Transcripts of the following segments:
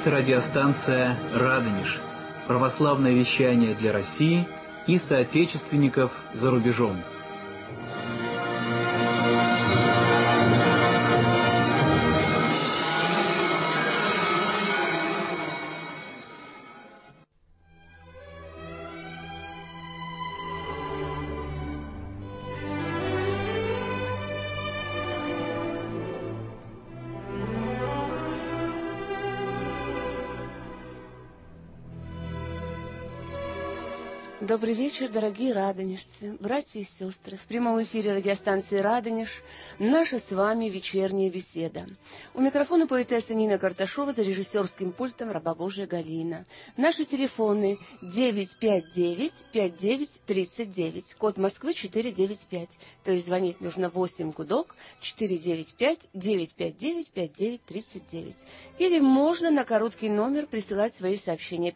Это радиостанция «Радонеж», православное вещание для России и соотечественников за рубежом. Добрый вечер, дорогие радонежцы, братья и сестры. В прямом эфире радиостанции «Радонеж» наша с вами вечерняя беседа. У микрофона поэтесса Нина Карташова, за режиссерским пультом раба Божия Галина. Наши телефоны 959-5939, код Москвы 495. То есть звонить нужно 8 гудок 495-959-5939. Или можно на короткий номер присылать свои сообщения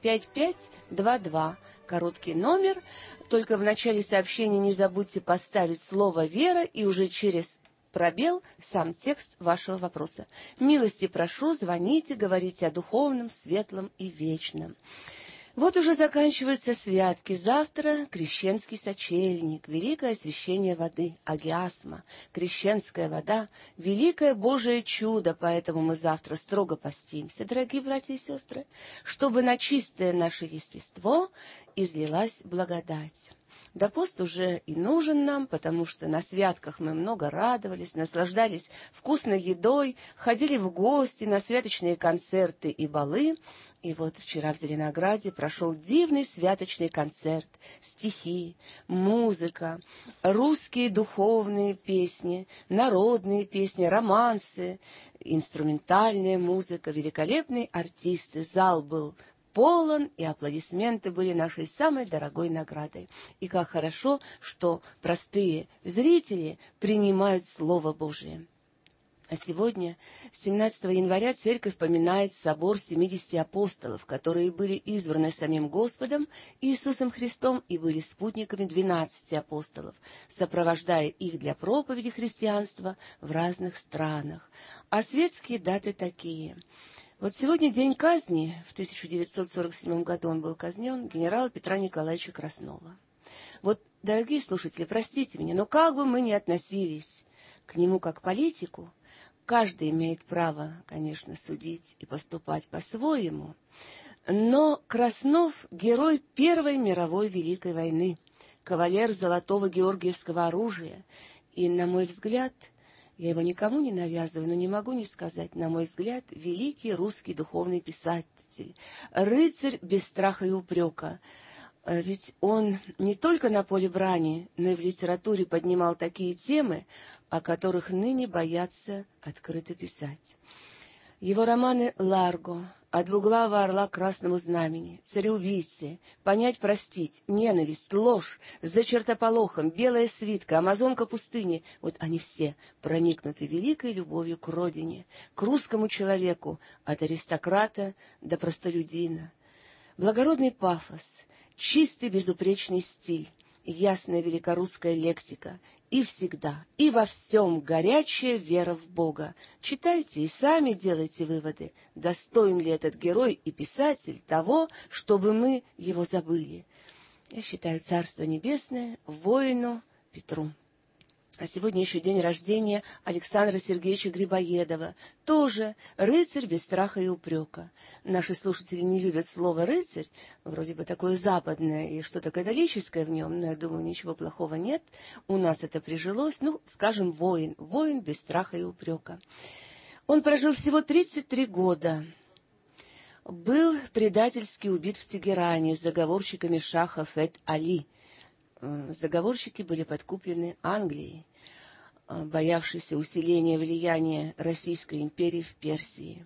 5522. Короткий номер, только в начале сообщения не забудьте поставить слово «Вера» и уже через пробел сам текст вашего вопроса. Милости прошу, звоните, говорите о духовном, светлом и вечном. Вот уже заканчиваются святки. Завтра крещенский сочельник, великое освящение воды, агиасма, крещенская вода, великое Божие чудо, поэтому мы завтра строго постимся, дорогие братья и сестры, чтобы на чистое наше естество излилась благодать. Да пост уже и нужен нам, потому что на святках мы много радовались, наслаждались вкусной едой, ходили в гости на святочные концерты и балы. И вот вчера в Зеленограде прошел дивный святочный концерт, стихи, музыка, русские духовные песни, народные песни, романсы, инструментальная музыка, великолепные артисты. Зал был полон, и аплодисменты были нашей самой дорогой наградой. И как хорошо, что простые зрители принимают Слово Божие. А сегодня, 17 января, Церковь поминает собор 70 апостолов, которые были избраны самим Господом Иисусом Христом и были спутниками 12 апостолов, сопровождая их для проповеди христианства в разных странах. А светские даты такие. Вот сегодня день казни, в 1947 году он был казнен, генерала Петра Николаевича Краснова. Вот, дорогие слушатели, простите меня, но как бы мы ни относились к нему как к политику, каждый имеет право, конечно, судить и поступать по-своему, но Краснов — герой Первой мировой Великой войны, кавалер Золотого Георгиевского оружия, и, на мой взгляд, я его никому не навязываю, но не могу не сказать, на мой взгляд, великий русский духовный писатель, рыцарь без страха и упрека. Ведь он не только на поле брани, но и в литературе поднимал такие темы, о которых ныне боятся открыто писать. Его романы «Ларго», «От двуглавого орла к красному знамени», «Цареубийцы», «Понять, простить», «Ненависть», «Ложь», «За чертополохом», «Белая свитка», «Амазонка пустыни» — вот они все проникнуты великой любовью к родине, к русскому человеку, от аристократа до простолюдина. Благородный пафос, чистый безупречный стиль, ясная великорусская лексика и всегда, и во всем горячая вера в Бога. Читайте и сами делайте выводы, достоин ли этот герой и писатель того, чтобы мы его забыли. Я считаю, Царство Небесное воину Петру. А сегодня еще день рождения Александра Сергеевича Грибоедова, тоже рыцарь без страха и упрека. Наши слушатели не любят слово «рыцарь», вроде бы такое западное и что-то католическое в нем, но я думаю, ничего плохого нет. У нас это прижилось, скажем, воин без страха и упрека. Он прожил всего 33 года. Был предательски убит в Тегеране заговорщиками шаха Фет-Али. Заговорщики были подкуплены Англией, боявшейся усиления влияния Российской империи в Персии.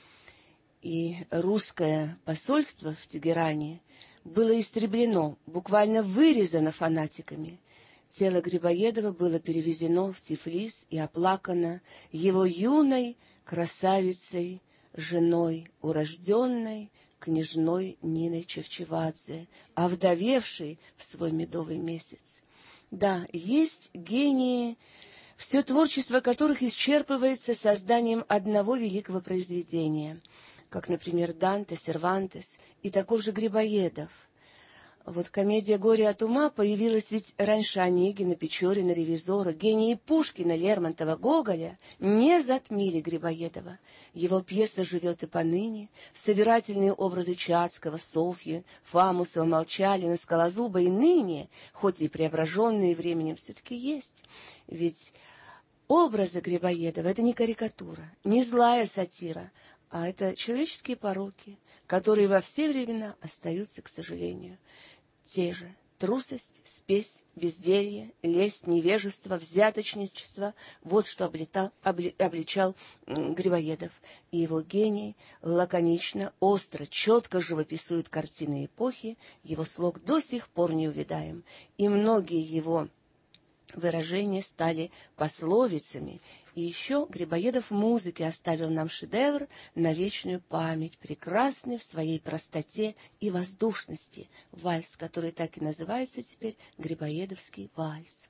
И русское посольство в Тегеране было истреблено, буквально вырезано фанатиками. Тело Грибоедова было перевезено в Тифлис и оплакано его юной красавицей, женой, урожденной княжной Ниной Чевчевадзе, овдовевшей в свой медовый месяц. Да, есть гении, все творчество которых исчерпывается созданием одного великого произведения. как, например, Данте, Сервантес и таков же Грибоедов. Вот комедия «Горе от ума» появилась ведь раньше Онегина, Печорина, Ревизора. Гении Пушкина, Лермонтова, Гоголя не затмили Грибоедова. Его пьеса живет и поныне. Собирательные образы Чацкого, Софьи, Фамусова, Молчалина, Скалозуба и ныне, хоть и преображенные временем, все-таки есть. Ведь образы Грибоедова — это не карикатура, не злая сатира, а это человеческие пороки, которые во все времена остаются, к сожалению, те же: трусость, спесь, безделье, лесть, невежество, взяточничество. Вот что обличал Грибоедов. И его гений лаконично, остро, четко живописует картины эпохи. Его слог до сих пор не увядаем. И многие его выражения стали пословицами. И еще Грибоедов в музыке оставил нам шедевр на вечную память, прекрасный в своей простоте и воздушности. Вальс, который так и называется теперь Грибоедовский вальс.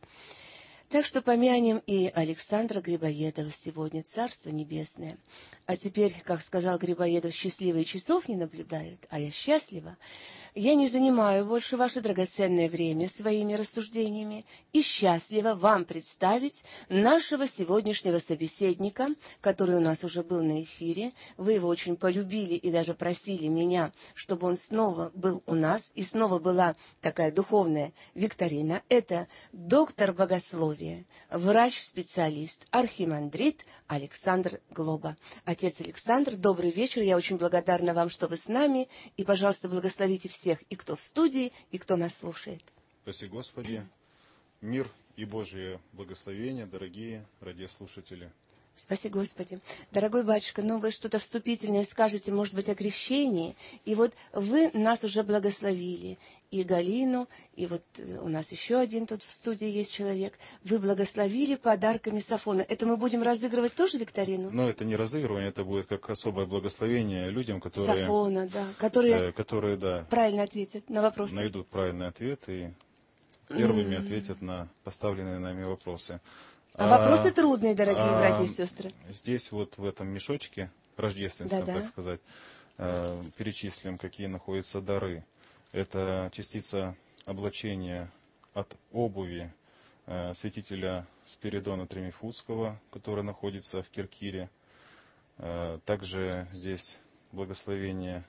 Так что помянем и Александра Грибоедова сегодня, Царство Небесное. А теперь, как сказал Грибоедов, счастливые часов не наблюдают, а я счастлива. Я не занимаю больше ваше драгоценное время своими рассуждениями и счастлива вам представить нашего сегодняшнего собеседника, который у нас уже был на эфире. Вы его очень полюбили и даже просили меня, чтобы он снова был у нас, и снова была такая духовная викторина. Это доктор богословия, врач-специалист, архимандрит Александр Глоба. Отец Александр, добрый вечер. Я очень благодарна вам, что вы с нами. И, пожалуйста, благословите всех, и кто в студии, и кто нас слушает. Спаси Господи. Мир и Божие благословение, дорогие радиослушатели. Спаси Господи. Дорогой батюшка, вы что-то вступительное скажете, может быть, о крещении. И вот вы нас уже благословили. И Галину, и вот у нас еще один тут в студии есть человек. Вы благословили подарками Сафона. Это мы будем разыгрывать тоже викторину? Но это не разыгрывание, это будет как особое благословение людям, которые... Сафона, да. Которые да, правильно ответят на вопросы. Найдут правильный ответ и первыми ответят на поставленные нами вопросы. Вопросы трудные, дорогие братья и сестры. Здесь вот в этом мешочке, рождественском, так сказать, перечислим, какие находятся дары. Это частица облачения от обуви святителя Спиридона Тремифунского, который находится в Киркире. Также здесь благословение,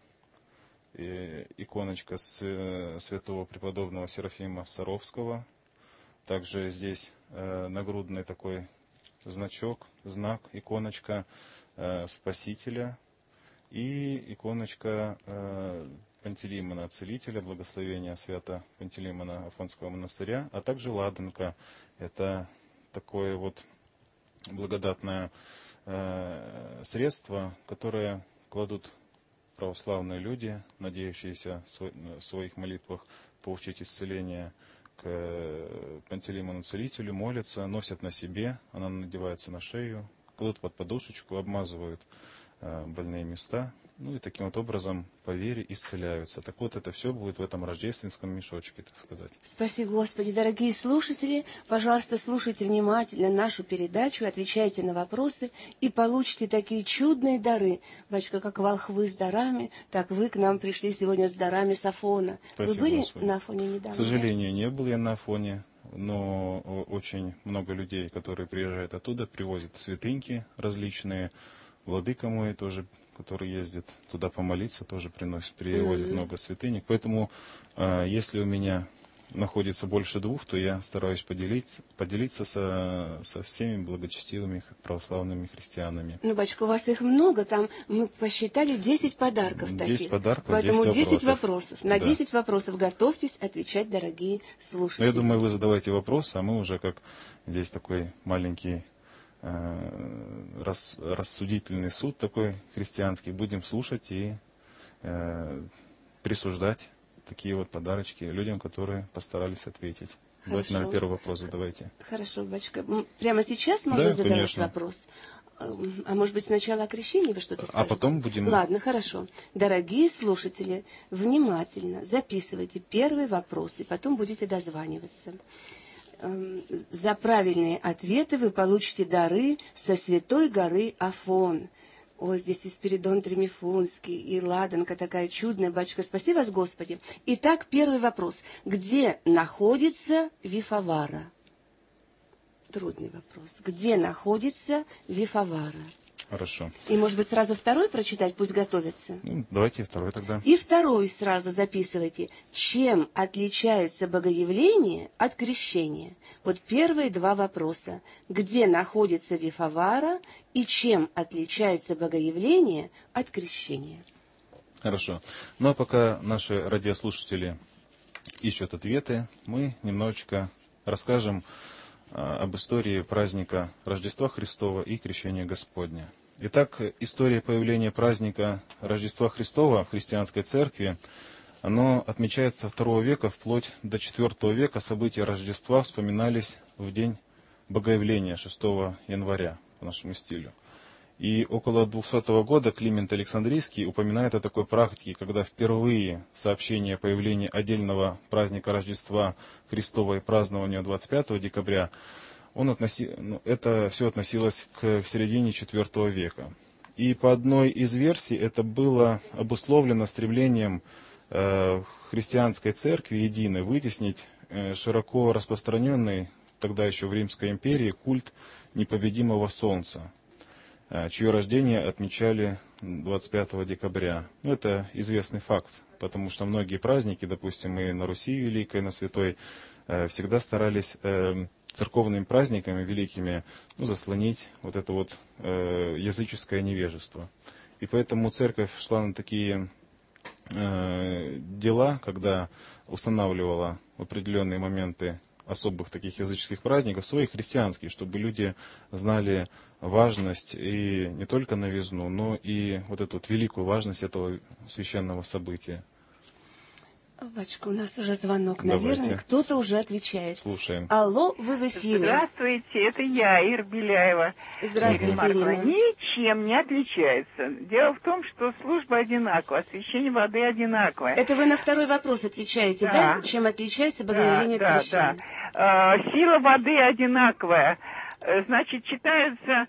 иконочка святого преподобного Серафима Саровского. Также здесь нагрудный такой значок, знак, иконочка Спасителя и иконочка Пантелеймона Целителя, благословения свято Пантелеймона Афонского монастыря, а также ладанка. Это такое вот благодатное средство, которое кладут православные люди, надеющиеся в своих молитвах получить исцеление, к Пантелеймону Целителю, молятся, носят на себе, она надевается на шею, кладут под подушечку, обмазывают больные места, и таким вот образом по вере исцеляются. Так вот, это все будет в этом рождественском мешочке, так сказать. Спаси Господи. Дорогие слушатели, пожалуйста, слушайте внимательно нашу передачу, отвечайте на вопросы и получите такие чудные дары. Батюшка, как волхвы с дарами, так вы к нам пришли сегодня с дарами с Афона. Спасибо, вы были Господи. на Афоне недавно? К сожалению, не был я на Афоне, но очень много людей, которые приезжают оттуда, привозят святыньки различные. Владыка мой тоже, который ездит туда помолиться, тоже привозит много святынек. Поэтому, если у меня находится больше двух, то я стараюсь поделиться со всеми благочестивыми православными христианами. Батюшка, у вас их много, там мы посчитали 10 подарков 10 таких. 10 подарков, поэтому 10 вопросов. На 10 вопросов готовьтесь отвечать, дорогие слушатели. Я думаю, вы задавайте вопросы, а мы уже как здесь такой маленький рассудительный суд такой христианский, будем слушать и присуждать такие вот подарочки людям, которые постарались ответить. Хорошо. Давайте, наверное, первый вопрос задавайте. Хорошо, батюшка. Прямо сейчас можно задавать конечно. вопрос? А может быть, сначала о крещении вы что-то скажете? А потом будем... Ладно, хорошо. Дорогие слушатели, внимательно записывайте первый вопрос, и потом будете дозваниваться. За правильные ответы вы получите дары со святой горы Афон. Ой, здесь и Спиридон Тремифунский, и ладанка такая чудная, батюшка, спаси вас, Господи. Итак, первый вопрос. Где находится Вифавара? Трудный вопрос. Где находится Вифавара? Хорошо. И, может быть, сразу второй прочитать, пусть готовятся. Ну, давайте второй тогда. И второй сразу записывайте. Чем отличается богоявление от крещения? Вот первые два вопроса. Где находится Вифавара и чем отличается богоявление от крещения? Хорошо. Ну, а пока наши радиослушатели ищут ответы, мы немножечко расскажем об истории праздника Рождества Христова и Крещения Господня. Итак, история появления праздника Рождества Христова в христианской церкви, оно отмечается со II века вплоть до IV века. События Рождества вспоминались в день Богоявления, 6 января, по нашему стилю. И около 200 года Климент Александрийский упоминает о такой практике, когда впервые сообщение о появлении отдельного праздника Рождества Христова и празднования 25 декабря, это все относилось к середине IV века. И по одной из версий это было обусловлено стремлением христианской церкви единой вытеснить широко распространенный тогда еще в Римской империи культ непобедимого солнца, чье рождение отмечали 25 декабря. Это известный факт, потому что многие праздники, допустим, и на Руси Великой, на Святой, всегда старались церковными праздниками великими заслонить вот это вот языческое невежество. И поэтому церковь шла на такие дела, когда устанавливала в определенные моменты особых таких языческих праздников, своих христианских, чтобы люди знали важность и не только новизну, но и вот эту вот великую важность этого священного события. Батюшка, у нас уже звонок, Давайте. наверное, кто-то уже отвечает. Слушаем. Алло, вы в эфире. Здравствуйте, это я, Ира Беляева. Здравствуйте, Ирина. Ничем не отличается. Дело в том, что служба одинакова, освящение воды одинаковое. Это вы на второй вопрос отвечаете, да? Чем отличается богоявление от крещения? Да. Сила воды одинаковая. Значит, читается,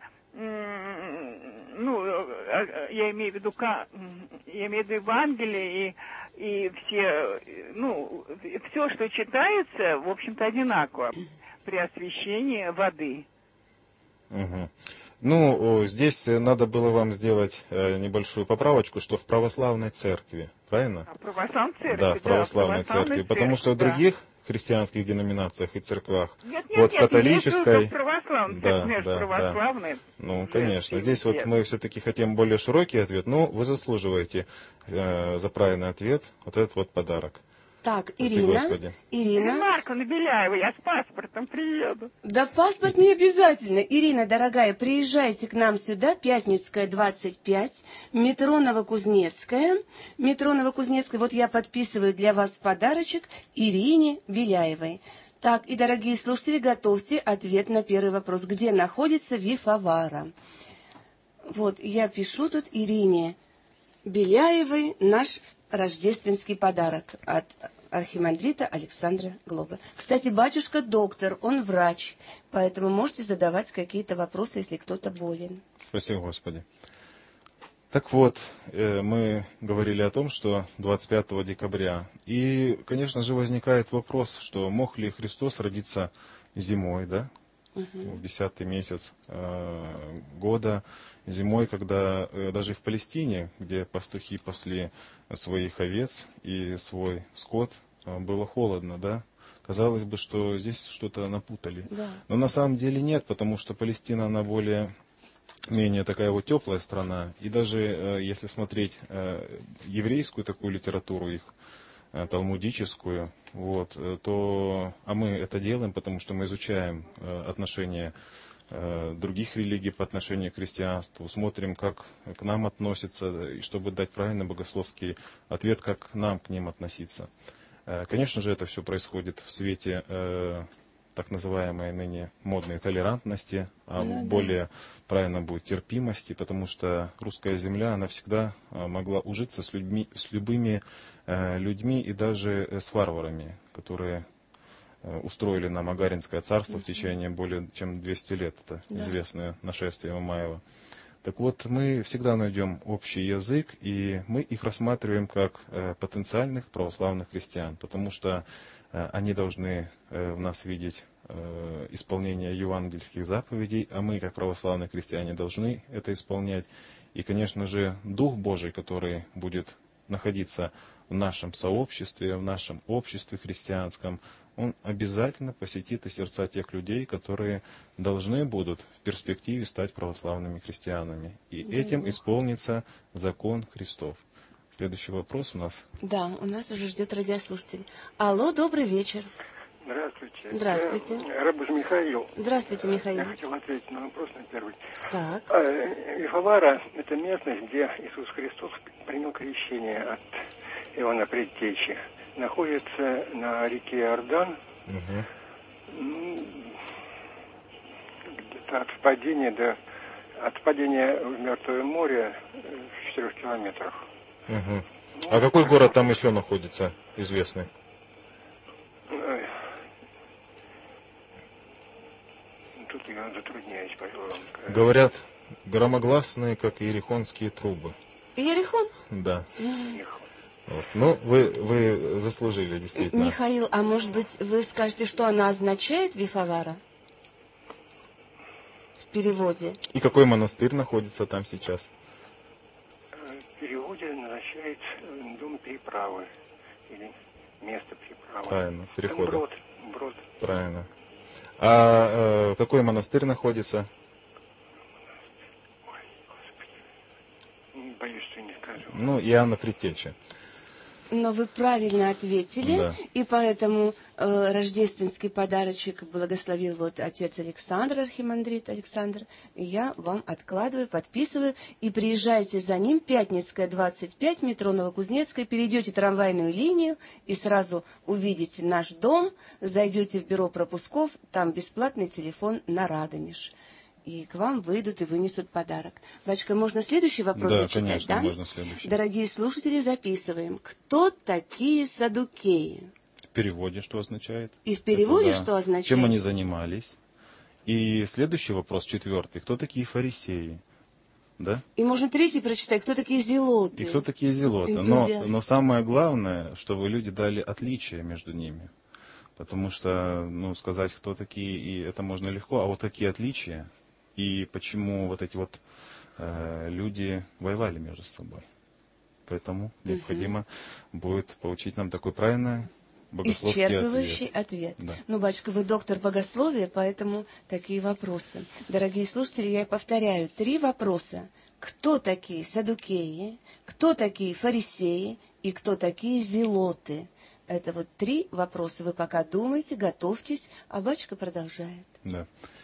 я имею в виду Евангелие и все, все, что читается, в общем-то, одинаково при освящении воды. Угу. Здесь надо было вам сделать небольшую поправочку, что в православной церкви, правильно? Православной церкви, да, в православной церкви, потому что в других христианских деноминациях и церквах, в католической, православной. Ну, конечно, здесь вот мы все-таки хотим более широкий ответ, но вы заслуживаете за правильный ответ вот этот вот подарок. Так, Господи. Ирина. Марковна Беляева, я с паспортом приеду. Да паспорт не обязательно. Ирина, дорогая, приезжайте к нам сюда, Пятницкая, 25, метро Новокузнецкая. Метро Новокузнецкая, вот я подписываю для вас подарочек Ирине Беляевой. Так, и, дорогие слушатели, готовьте ответ на первый вопрос. Где находится Вифавара? Вот, я пишу тут Ирине Беляевой наш рождественский подарок от архимандрита Александра Глоба. Кстати, батюшка доктор, он врач, поэтому можете задавать какие-то вопросы, если кто-то болен. Спасибо, Господи. Так вот, мы говорили о том, что 25 декабря. И, конечно же, возникает вопрос, что мог ли Христос родиться зимой, да? В 10-й месяц года, зимой, когда даже в Палестине, где пастухи пасли своих овец и свой скот, было холодно, да? Казалось бы, что здесь что-то напутали. Да. Но на самом деле нет, потому что Палестина, она менее такая вот теплая страна. И даже если смотреть еврейскую такую литературу их, талмудическую, а мы это делаем, потому что мы изучаем отношения других религий по отношению к христианству, смотрим, как к нам относятся, и чтобы дать правильный богословский ответ, как нам к ним относиться. Конечно же, это все происходит в свете так называемой ныне модной толерантности, более правильно будет терпимости, потому что русская земля, она всегда могла ужиться с любыми людьми и даже с варварами, которые устроили нам Агаринское царство в течение более чем 200 лет. Это известное нашествие Мамаева. Так вот, мы всегда найдем общий язык, и мы их рассматриваем как потенциальных православных христиан, потому что они должны в нас видеть исполнение евангельских заповедей, а мы, как православные христиане, должны это исполнять. И, конечно же, Дух Божий, который будет находиться в нашем сообществе, в нашем обществе христианском, он обязательно посетит и сердца тех людей, которые должны будут в перспективе стать православными христианами. И этим исполнится закон Христов. Следующий вопрос у нас. Да, у нас уже ждет радиослушатель. Алло, добрый вечер. Здравствуйте. Здравствуйте. Рабыш Михаил. Здравствуйте, Михаил. Я хотел ответить на вопрос на первый. Так. Вифавара – это местность, где Иисус Христос принял крещение от Иоанна Предтечи. Находится на реке Иордан. Где-то от впадения в Мертвое море в 4 километрах. А какой город там еще находится, известный? Тут я затрудняюсь, пожалуй. Говорят, громогласные, как иерихонские трубы. Иерихон? Да. Вот. Ну, вы заслужили, действительно. Михаил, а может быть, вы скажете, что она означает, Вифавара? В переводе. И какой монастырь находится там сейчас? В переводе означает дом переправы или место переправы. Правильно, перехода. Брод. Правильно. А какой монастырь находится? Ой, Господи. Боюсь, что не скажу. Ну, Иоанна Предтечи. Но вы правильно ответили, Да. и поэтому рождественский подарочек благословил вот отец Александр, архимандрит Александр, и я вам откладываю, подписываю, и приезжайте за ним, Пятницкая, 25, метро Новокузнецкая, перейдете трамвайную линию и сразу увидите наш дом, зайдете в бюро пропусков, там бесплатный телефон на Радонеж. И к вам выйдут и вынесут подарок. Батюшка, можно следующий вопрос Да, зачитать, конечно, да? можно следующий. Дорогие слушатели, записываем. Кто такие саддукеи? В переводе что означает? И в переводе Это, да. что означает? Чем они занимались? И следующий вопрос, 4. Кто такие фарисеи? Да? И можно третий прочитать. Кто такие зелоты? И кто такие зелоты? Энтузиасты. Но самое главное, чтобы люди дали отличие между ними. Потому что, сказать, кто такие, и это можно легко, а вот такие отличия, и почему вот эти вот люди воевали между собой. Поэтому необходимо будет получить нам такой правильный богословский исчерпывающий ответ. Да. Ну, батюшка, вы доктор богословия, поэтому такие вопросы. Дорогие слушатели, я повторяю, 3 вопроса. Кто такие саддукеи? Кто такие фарисеи? И кто такие зелоты? Это вот 3 вопроса. Вы пока думайте, готовьтесь, а батюшка продолжает. Да.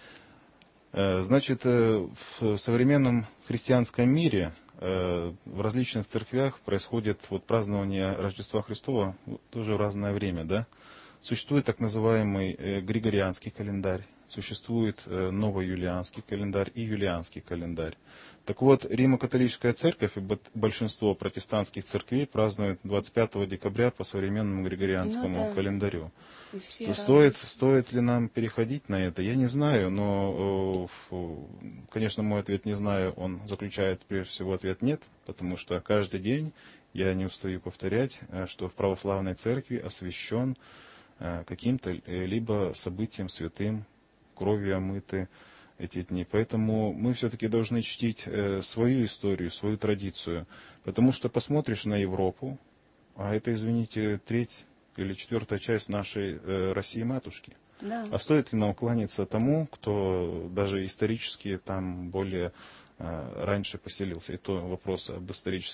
Значит, в современном христианском мире в различных церквях происходит празднование Рождества Христова тоже в разное время, да? Существует так называемый Григорианский календарь, существует новоюлианский календарь и юлианский календарь. Так вот, Римо-католическая церковь и большинство протестантских церквей празднуют 25 декабря по современному Григорианскому календарю. Стоит ли нам переходить на это, я не знаю, но, конечно, мой ответ не знаю, он заключает прежде всего ответ нет, потому что каждый день я не устаю повторять, что в православной церкви освящен каким-то либо событием святым, кровью омыты эти дни. Поэтому мы все-таки должны чтить свою историю, свою традицию. Потому что посмотришь на Европу, а это, извините, 3 или 4 часть нашей России-матушки. Да. А стоит ли нам кланяться тому, кто даже исторически там более раньше поселился? И то вопрос об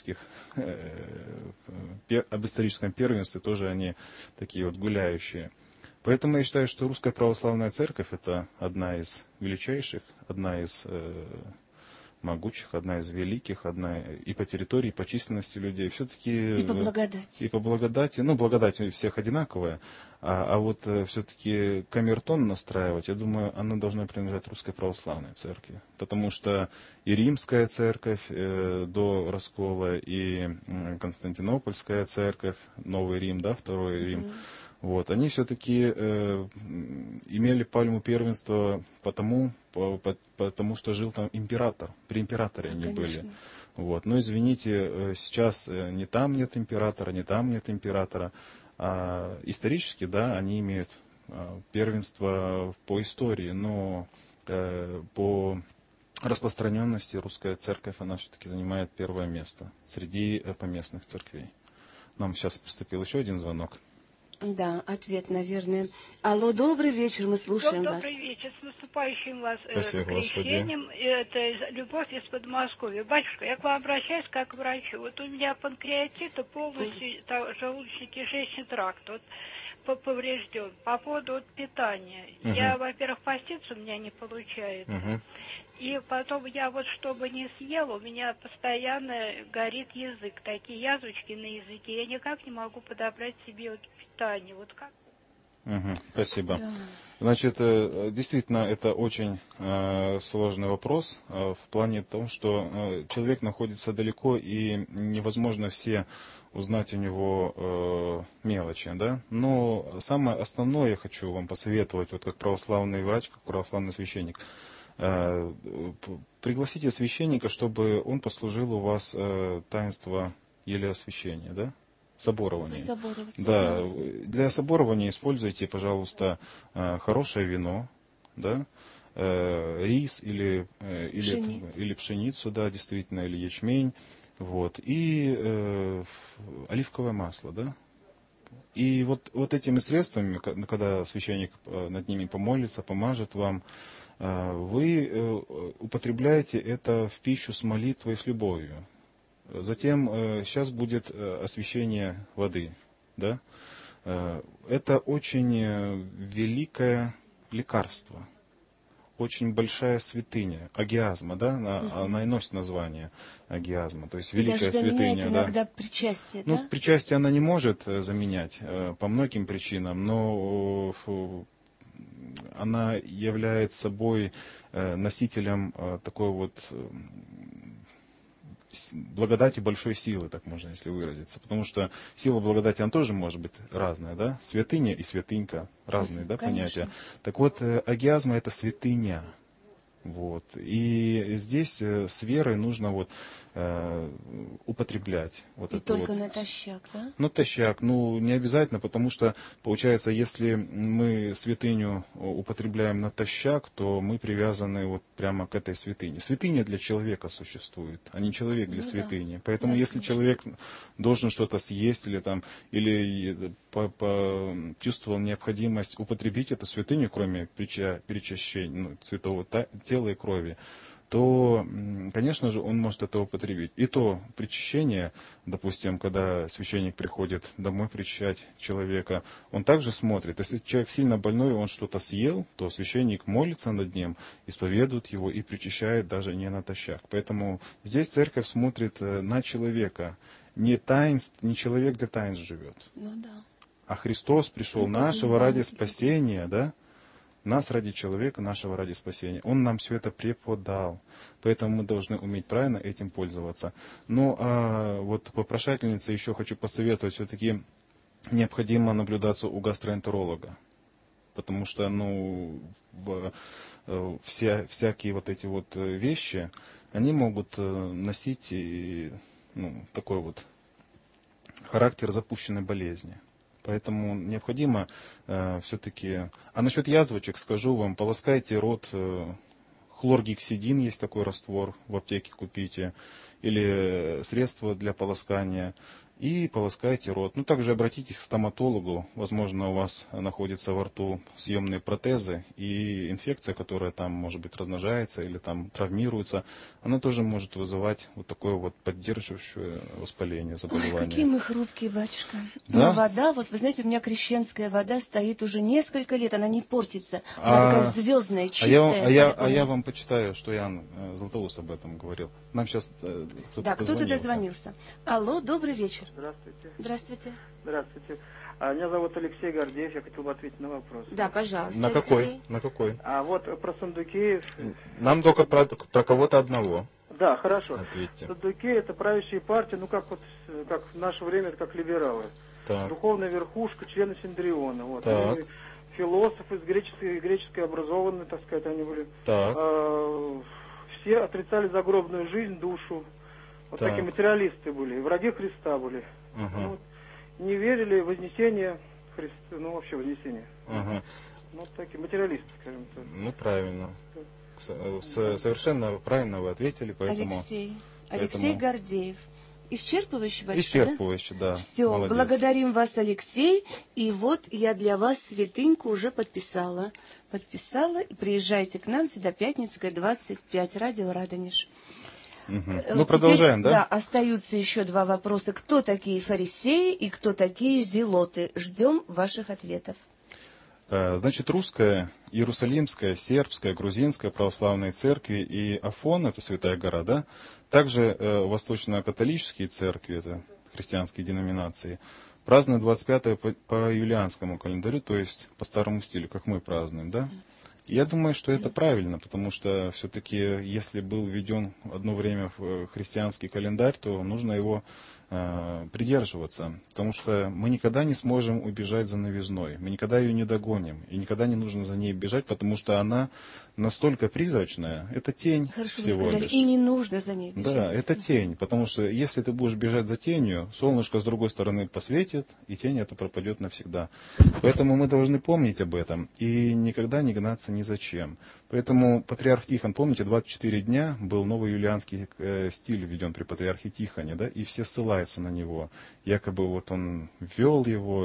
историческом первенстве тоже они такие вот гуляющие. Поэтому я считаю, что Русская Православная Церковь – это одна из величайших, одна из могучих, одна из великих, одна и по территории, и по численности людей. Все-таки, И по благодати. И по благодати. Благодать у всех одинаковая. А вот все-таки камертон настраивать, я думаю, она должна принадлежать Русской Православной Церкви. Потому что и Римская Церковь до раскола, и Константинопольская Церковь, Новый Рим, да, Второй Рим, Вот. Они все-таки имели пальму первенства потому что жил там император. При императоре они были. Вот. Но извините, сейчас ни там нет императора, ни там нет императора. А исторически, да, они имеют первенство по истории, но по распространенности русская церковь, она все-таки занимает первое место среди поместных церквей. Нам сейчас поступил еще один звонок. Да, ответ, наверное. Алло, добрый вечер, мы слушаем вас. Добрый вечер, с наступающим вас Спасибо, крещением. Это Любовь из Подмосковья. Батюшка, я к вам обращаюсь как к врачу. Вот у меня панкреатит, полностью желудочно-кишечный тракт поврежден. По поводу питания. Я, во-первых, поститься у меня не получается. И потом я чтобы не съела, у меня постоянно горит язык. Такие язвочки на языке. Я никак не могу подобрать себе питание. Вот как? Спасибо. Да. Значит, действительно, это очень сложный вопрос в плане того, что человек находится далеко, и невозможно все узнать у него мелочи, да? Но самое основное я хочу вам посоветовать, вот как православный врач, как православный священник, пригласите священника, чтобы он послужил у вас таинство елеосвящения, да? Соборование. Да, для соборования используйте, пожалуйста, хорошее вино, да, рис или пшеницу, да, действительно, или ячмень, вот, и оливковое масло, да. И вот этими средствами, когда священник над ними помолится, помажет вам, вы употребляете это в пищу с молитвой, с любовью. Затем сейчас будет освящение воды. Да? Это очень великое лекарство, очень большая святыня, агиазма, да? Она и носит название агиазма, то есть великая святыня. Иногда причастие, да? Да? Причастие она не может заменять по многим причинам, но она является собой носителем такой вот благодати большой силы, так можно, если выразиться. Потому что сила благодати, она тоже может быть разная, да? Святыня и святынька, разные, да, понятия. Так вот, агиазма — это святыня. Вот. И здесь с верой нужно употреблять. И только натощак, да? Натощак, не обязательно, потому что, получается, если мы святыню употребляем натощак, то мы привязаны прямо к этой святыне. Святыня для человека существует, а не человек для святыни. Да. Поэтому если человек должен что-то съесть или почувствовал необходимость употребить эту святыню, кроме перечащения святого тела и крови, то, конечно же, он может это употребить. И то причащение, допустим, когда священник приходит домой причащать человека, он также смотрит. Если человек сильно больной, он что-то съел, то священник молится над ним, исповедует его и причащает даже не натощак. Поэтому здесь церковь смотрит на человека. Не человек для таинств живет. А Христос пришел нашего ради спасения, да? Нас ради человека, нашего ради спасения. Он нам все это преподал. Поэтому мы должны уметь правильно этим пользоваться. Попрошательнице еще хочу посоветовать, все-таки необходимо наблюдаться у гастроэнтеролога. Потому что, всякие эти вещи, они могут носить такой характер запущенной болезни. Поэтому необходимо все-таки... А насчет язвочек скажу вам, полоскайте рот, хлоргексидин есть такой раствор, в аптеке купите, или средство для полоскания, и полоскайте рот. Также обратитесь к стоматологу, возможно, у вас находятся во рту съемные протезы, и инфекция, которая там, может быть, размножается или там травмируется, она тоже может вызывать такое поддерживающее воспаление, заболевание. Какие мы хрупкие, батюшка. Да? Но вода, вы знаете, у меня крещенская вода стоит уже несколько лет, она не портится. Она такая звездная, чистая. Я вам почитаю, что Иоанн Златоуст об этом говорил. Нам сейчас кто-то дозвонился. Алло, добрый вечер. Здравствуйте. Здравствуйте. Здравствуйте. Меня зовут Алексей Гордеев, я хотел бы ответить на вопрос. Да, пожалуйста. На какой? На какой? Про сундуки... Нам только про кого-то одного. Да, хорошо. Ответьте. Сундуки — это правящие партии, как в наше время, это как либералы. духовная верхушка, члены Синдриона. Вот. Так. Они философы из греческой образованные, так сказать, они были. Так. Все отрицали загробную жизнь, душу. Вот Так. такие материалисты были, враги Христа были. Ага. Вот. Не верили в вознесение Христа, ну вообще вознесение. Ага. Ну, такие материалисты, скажем так. Ну, правильно. Совершенно правильно вы ответили, поэтому... Алексей Гордеев. Исчерпывающе, батюшка, Исчерпывающе, да. Все, Молодец. благодарим вас, Алексей. И вот я для вас святыньку уже подписала. И приезжайте к нам сюда, Пятницкая, 25, радио Радонеж. Ну, продолжаем, да? Да, остаются еще два вопроса. Кто такие фарисеи и кто такие зелоты? Ждем ваших ответов. Значит, русская, иерусалимская, сербская, грузинская православные церкви и Афон, это Святая гора, да? Также восточно-католические церкви, это христианские деноминации, празднуют 25-е по юлианскому календарю, то есть по старому стилю, как мы празднуем, да? Я думаю, что это правильно, потому что все-таки, если был введен одно время в христианский календарь, то нужно его придерживаться, потому что мы никогда не сможем убежать за новизной, мы никогда ее не догоним, и никогда не нужно за ней бежать, потому что она настолько призрачная, это тень. Хорошо всего вы сказали, лишь. И не нужно за ней бежать. Да, это тень, потому что если ты будешь бежать за тенью, солнышко с другой стороны посветит, и тень эта пропадет навсегда. Поэтому мы должны помнить об этом и никогда не гнаться ни за чем. Поэтому патриарх Тихон, помните, 24 дня был новый юлианский стиль введен при патриархе Тихоне, да, и все ссылаются на него. Якобы вот он ввел его,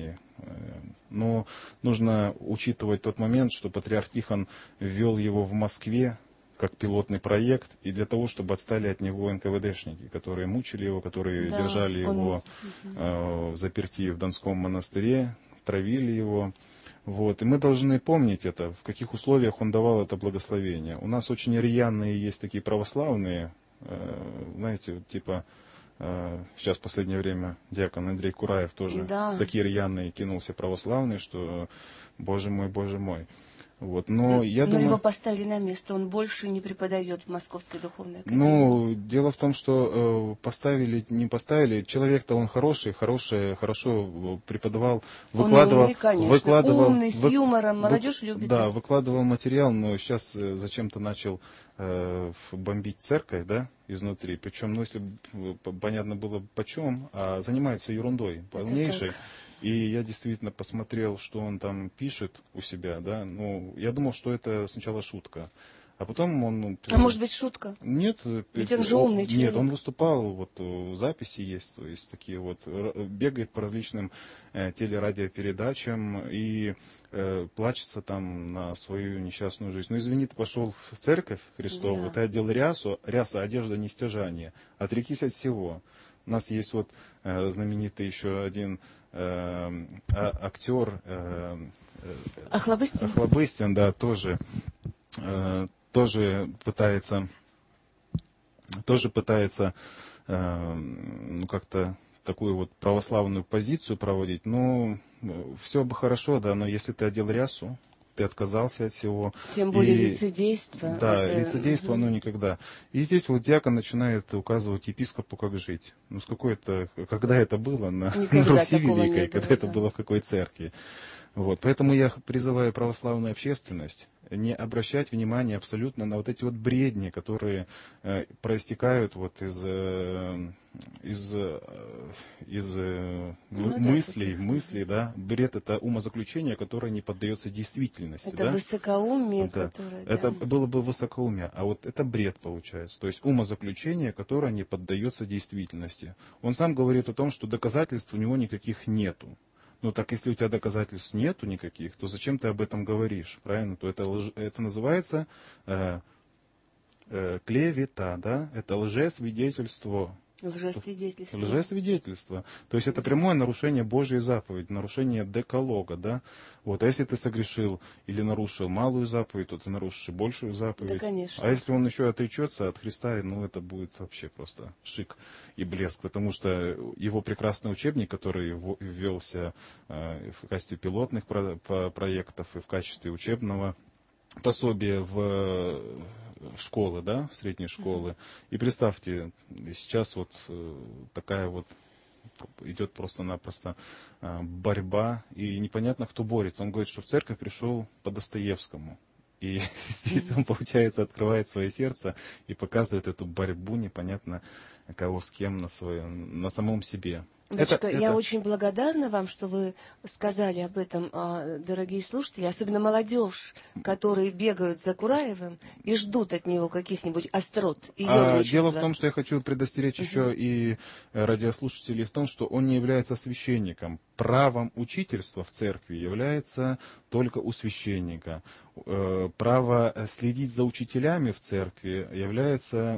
но нужно учитывать тот момент, что патриарх Тихон ввел его в Москве как пилотный проект, и для того, чтобы отстали от него НКВДшники, которые мучили его, которые держали его заперти в Донском монастыре, травили его. Вот. И мы должны помнить это, в каких условиях он давал это благословение. У нас очень рьяные есть такие православные, знаете, типа, сейчас в последнее время диакон Андрей Кураев тоже такие рьяные кинулся православный, что боже мой, боже мой. Вот. Но его поставили на место, он больше не преподает в Московской духовной академии. Дело в том, что поставили, не поставили, человек-то он хорошо преподавал, выкладывал. Он умный, конечно, умный, с юмором, молодежь любит. Да, выкладывал материал, но сейчас зачем-то начал бомбить церковь, да, изнутри. Причем, если понятно было почем, а занимается ерундой полнейшей. И я действительно посмотрел, что он там пишет у себя, да, я думал, что это сначала шутка. А потом он... А может быть шутка? Нет. Ведь он же умный человек. Нет, он выступал, записи есть, то есть такие бегает по различным телерадиопередачам и плачется там на свою несчастную жизнь. Извини, ты пошел в церковь Христову, ты одел ряса, одежда не стяжание, отрекись от всего. У нас есть знаменитый еще один актер Охлобыстин, да, тоже пытается как-то такую православную позицию проводить. Все бы хорошо, да, но если ты одел рясу, ты отказался от всего. Тем более лицедейство. Да, лицедейство, оно никогда. И здесь диакон начинает указывать епископу, как жить. Когда это было на Руси Великой, когда это было в какой церкви. Поэтому я призываю православную общественность не обращать внимания абсолютно на эти бредни, которые проистекают из мыслей, да. Бред — это умозаключение, которое не поддается действительности. Это высокоумие, которое... Это было бы высокоумие, а это бред получается. То есть умозаключение, которое не поддается действительности. Он сам говорит о том, что доказательств у него никаких нету. Так если у тебя доказательств нету никаких, то зачем ты об этом говоришь, правильно? То это называется клевета, да? Это лжесвидетельство. Лжесвидетельство. То есть это прямое нарушение Божьей заповеди, нарушение декалога, да? А если ты согрешил или нарушил малую заповедь, то ты нарушишь и большую заповедь. Да, конечно. А если он еще отречется от Христа, это будет вообще просто шик и блеск, потому что его прекрасный учебник, который ввелся в качестве пилотных проектов и в качестве учебного пособия в школы, да, в средние школы. И представьте, сейчас такая идет просто-напросто борьба, и непонятно, кто борется. Он говорит, что в церковь пришел по Достоевскому. И здесь он, получается, открывает свое сердце и показывает эту борьбу, непонятно кого с кем, на самом себе. Батюшка, я очень благодарна вам, что вы сказали об этом, дорогие слушатели, особенно молодежь, которые бегают за Кураевым и ждут от него каких-нибудь острот и ерничества. Дело в том, что я хочу предостеречь еще и радиослушателей в том, что он не является священником. Правом учительства в церкви является только у священника. Право следить за учителями в церкви является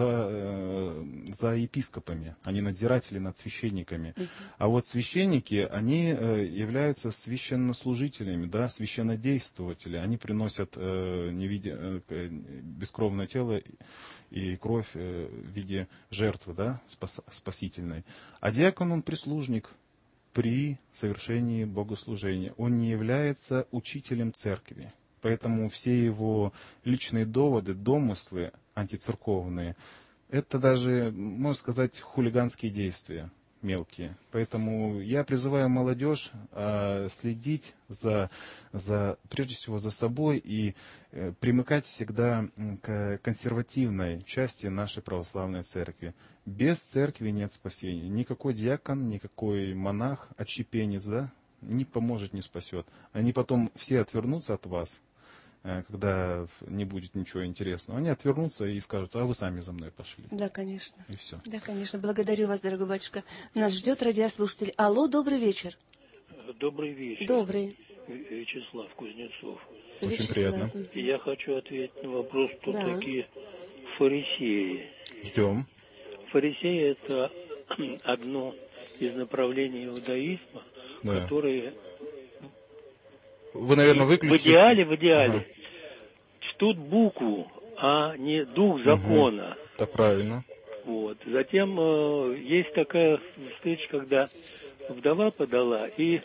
за епископами, они надзиратели над священниками. А вот священники, они являются священнослужителями, да, священнодействователи. Они приносят бескровное тело и кровь в виде жертвы, да, спасительной. А диакон, он прислужник при совершении богослужения. Он не является учителем церкви. Поэтому все его личные доводы, домыслы антицерковные, это даже, можно сказать, хулиганские действия мелкие. Поэтому я призываю молодежь следить прежде всего за собой и примыкать всегда к консервативной части нашей православной церкви. Без церкви нет спасения. Никакой диакон, никакой монах, отщепенец, да, не поможет, не спасет. Они потом все отвернутся от вас, когда не будет ничего интересного. Они отвернутся и скажут, а вы сами за мной пошли. Да, конечно. И все. Да, конечно. Благодарю вас, дорогой батюшка. Нас ждет радиослушатель. Алло, добрый вечер. Добрый вечер. Добрый. Вячеслав Кузнецов. Очень приятно. Я хочу ответить на вопрос, кто такие фарисеи. Ждем. Фарисеи — это одно из направлений иудаизма, которые... Вы, наверное, выключите. В идеале чтут букву, а не дух закона. Это правильно. Вот. Затем есть такая встреча, когда вдова подала, и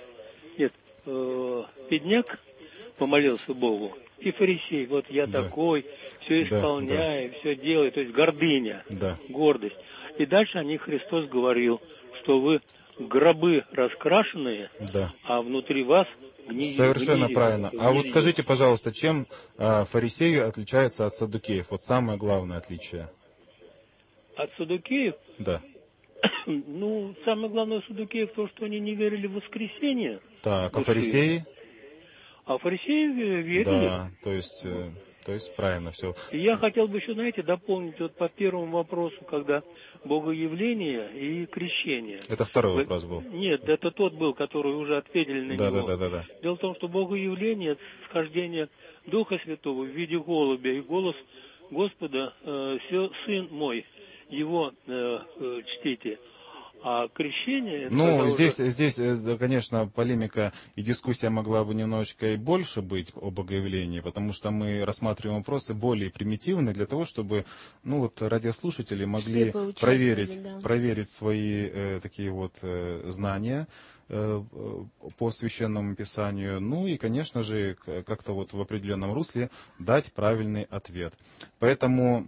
бедняк помолился Богу, и фарисей, вот я такой, все исполняю, все делаю, то есть гордыня, гордость. И дальше о них Христос говорил, что вы гробы раскрашенные, а внутри вас гниет. Совершенно правильно. А вот скажите, пожалуйста, чем фарисеи отличаются от саддукеев? Вот самое главное отличие. От саддукеев? Да. Ну, самое главное у саддукеев то, что они не верили в воскресенье. Так, а фарисеи? А фарисеи верили. Да, то есть правильно все. И я хотел бы еще, знаете, дополнить вот по первому вопросу, когда богоявление и крещение. Это второй вопрос был. Нет, это тот был, который уже ответили на него. Да. Дело в том, что богоявление — это схождение Духа Святого в виде голубя, и голос Господа, Сын мой, его чтите. А крещение... Ну, здесь, конечно, полемика и дискуссия могла бы немножечко и больше быть о богоявлении, потому что мы рассматриваем вопросы более примитивные для того, чтобы, ну, вот радиослушатели могли проверить свои такие вот знания по Священному Писанию, ну и, конечно же, как-то вот в определенном русле дать правильный ответ. Поэтому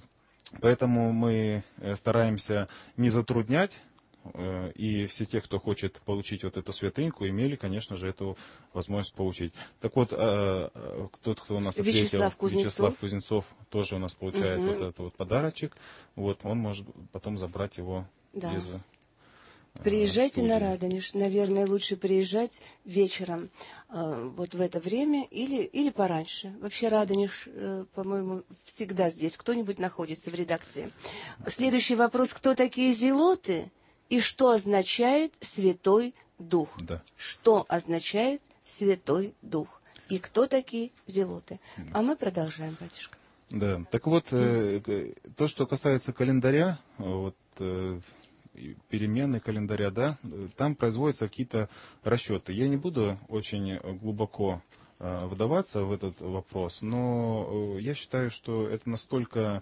мы стараемся не затруднять, и все те, кто хочет получить вот эту святыньку, имели, конечно же, эту возможность получить. Так вот, тот, кто у нас ответил, Вячеслав Кузнецов, тоже у нас получает вот этот вот подарочек. Вот, он может потом забрать его из Приезжайте студии. на Радонеж. Наверное, лучше приезжать вечером вот в это время или пораньше. Вообще Радонеж, по-моему, всегда здесь кто-нибудь находится в редакции. Следующий вопрос. Кто такие зелоты и что означает Святой Дух? Да. Что означает Святой Дух? И кто такие зелоты? А мы продолжаем, батюшка. Да. Так вот, то, что касается календаря, вот перемены календаря, да, там производятся какие-то расчеты. Я не буду очень глубоко вдаваться в этот вопрос, но я считаю, что это настолько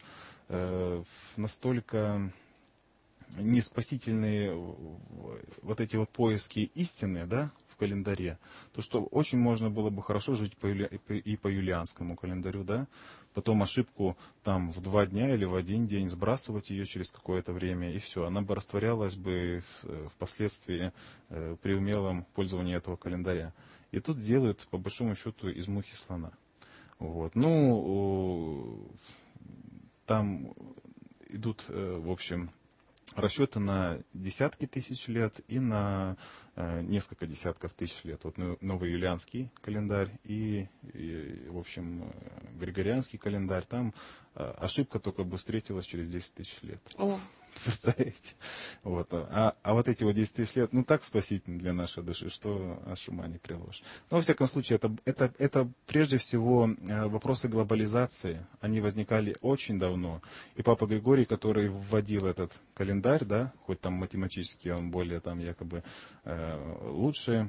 не спасительные вот эти вот поиски истины, да, в календаре, то что очень можно было бы хорошо жить и по юлианскому календарю, да, потом ошибку там в 2 дня или в 1 день сбрасывать ее через какое-то время, и все, она бы растворялась бы впоследствии при умелом пользовании этого календаря. И тут делают, по большому счету, из мухи слона. Вот. Ну, там идут, в общем, расчеты на десятки тысяч лет и на несколько десятков тысяч лет. Вот новый юлианский календарь и в общем, григорианский календарь. Там ошибка только бы встретилась через 10 тысяч лет. О. Представляете? Вот. А вот эти вот 10 тысяч лет, ну так спасительны для нашей души, что аж ума не приложишь. Но, во всяком случае, это прежде всего вопросы глобализации. Они возникали очень давно. И Папа Григорий, который вводил этот календарь, да, хоть там математически он более там якобы лучше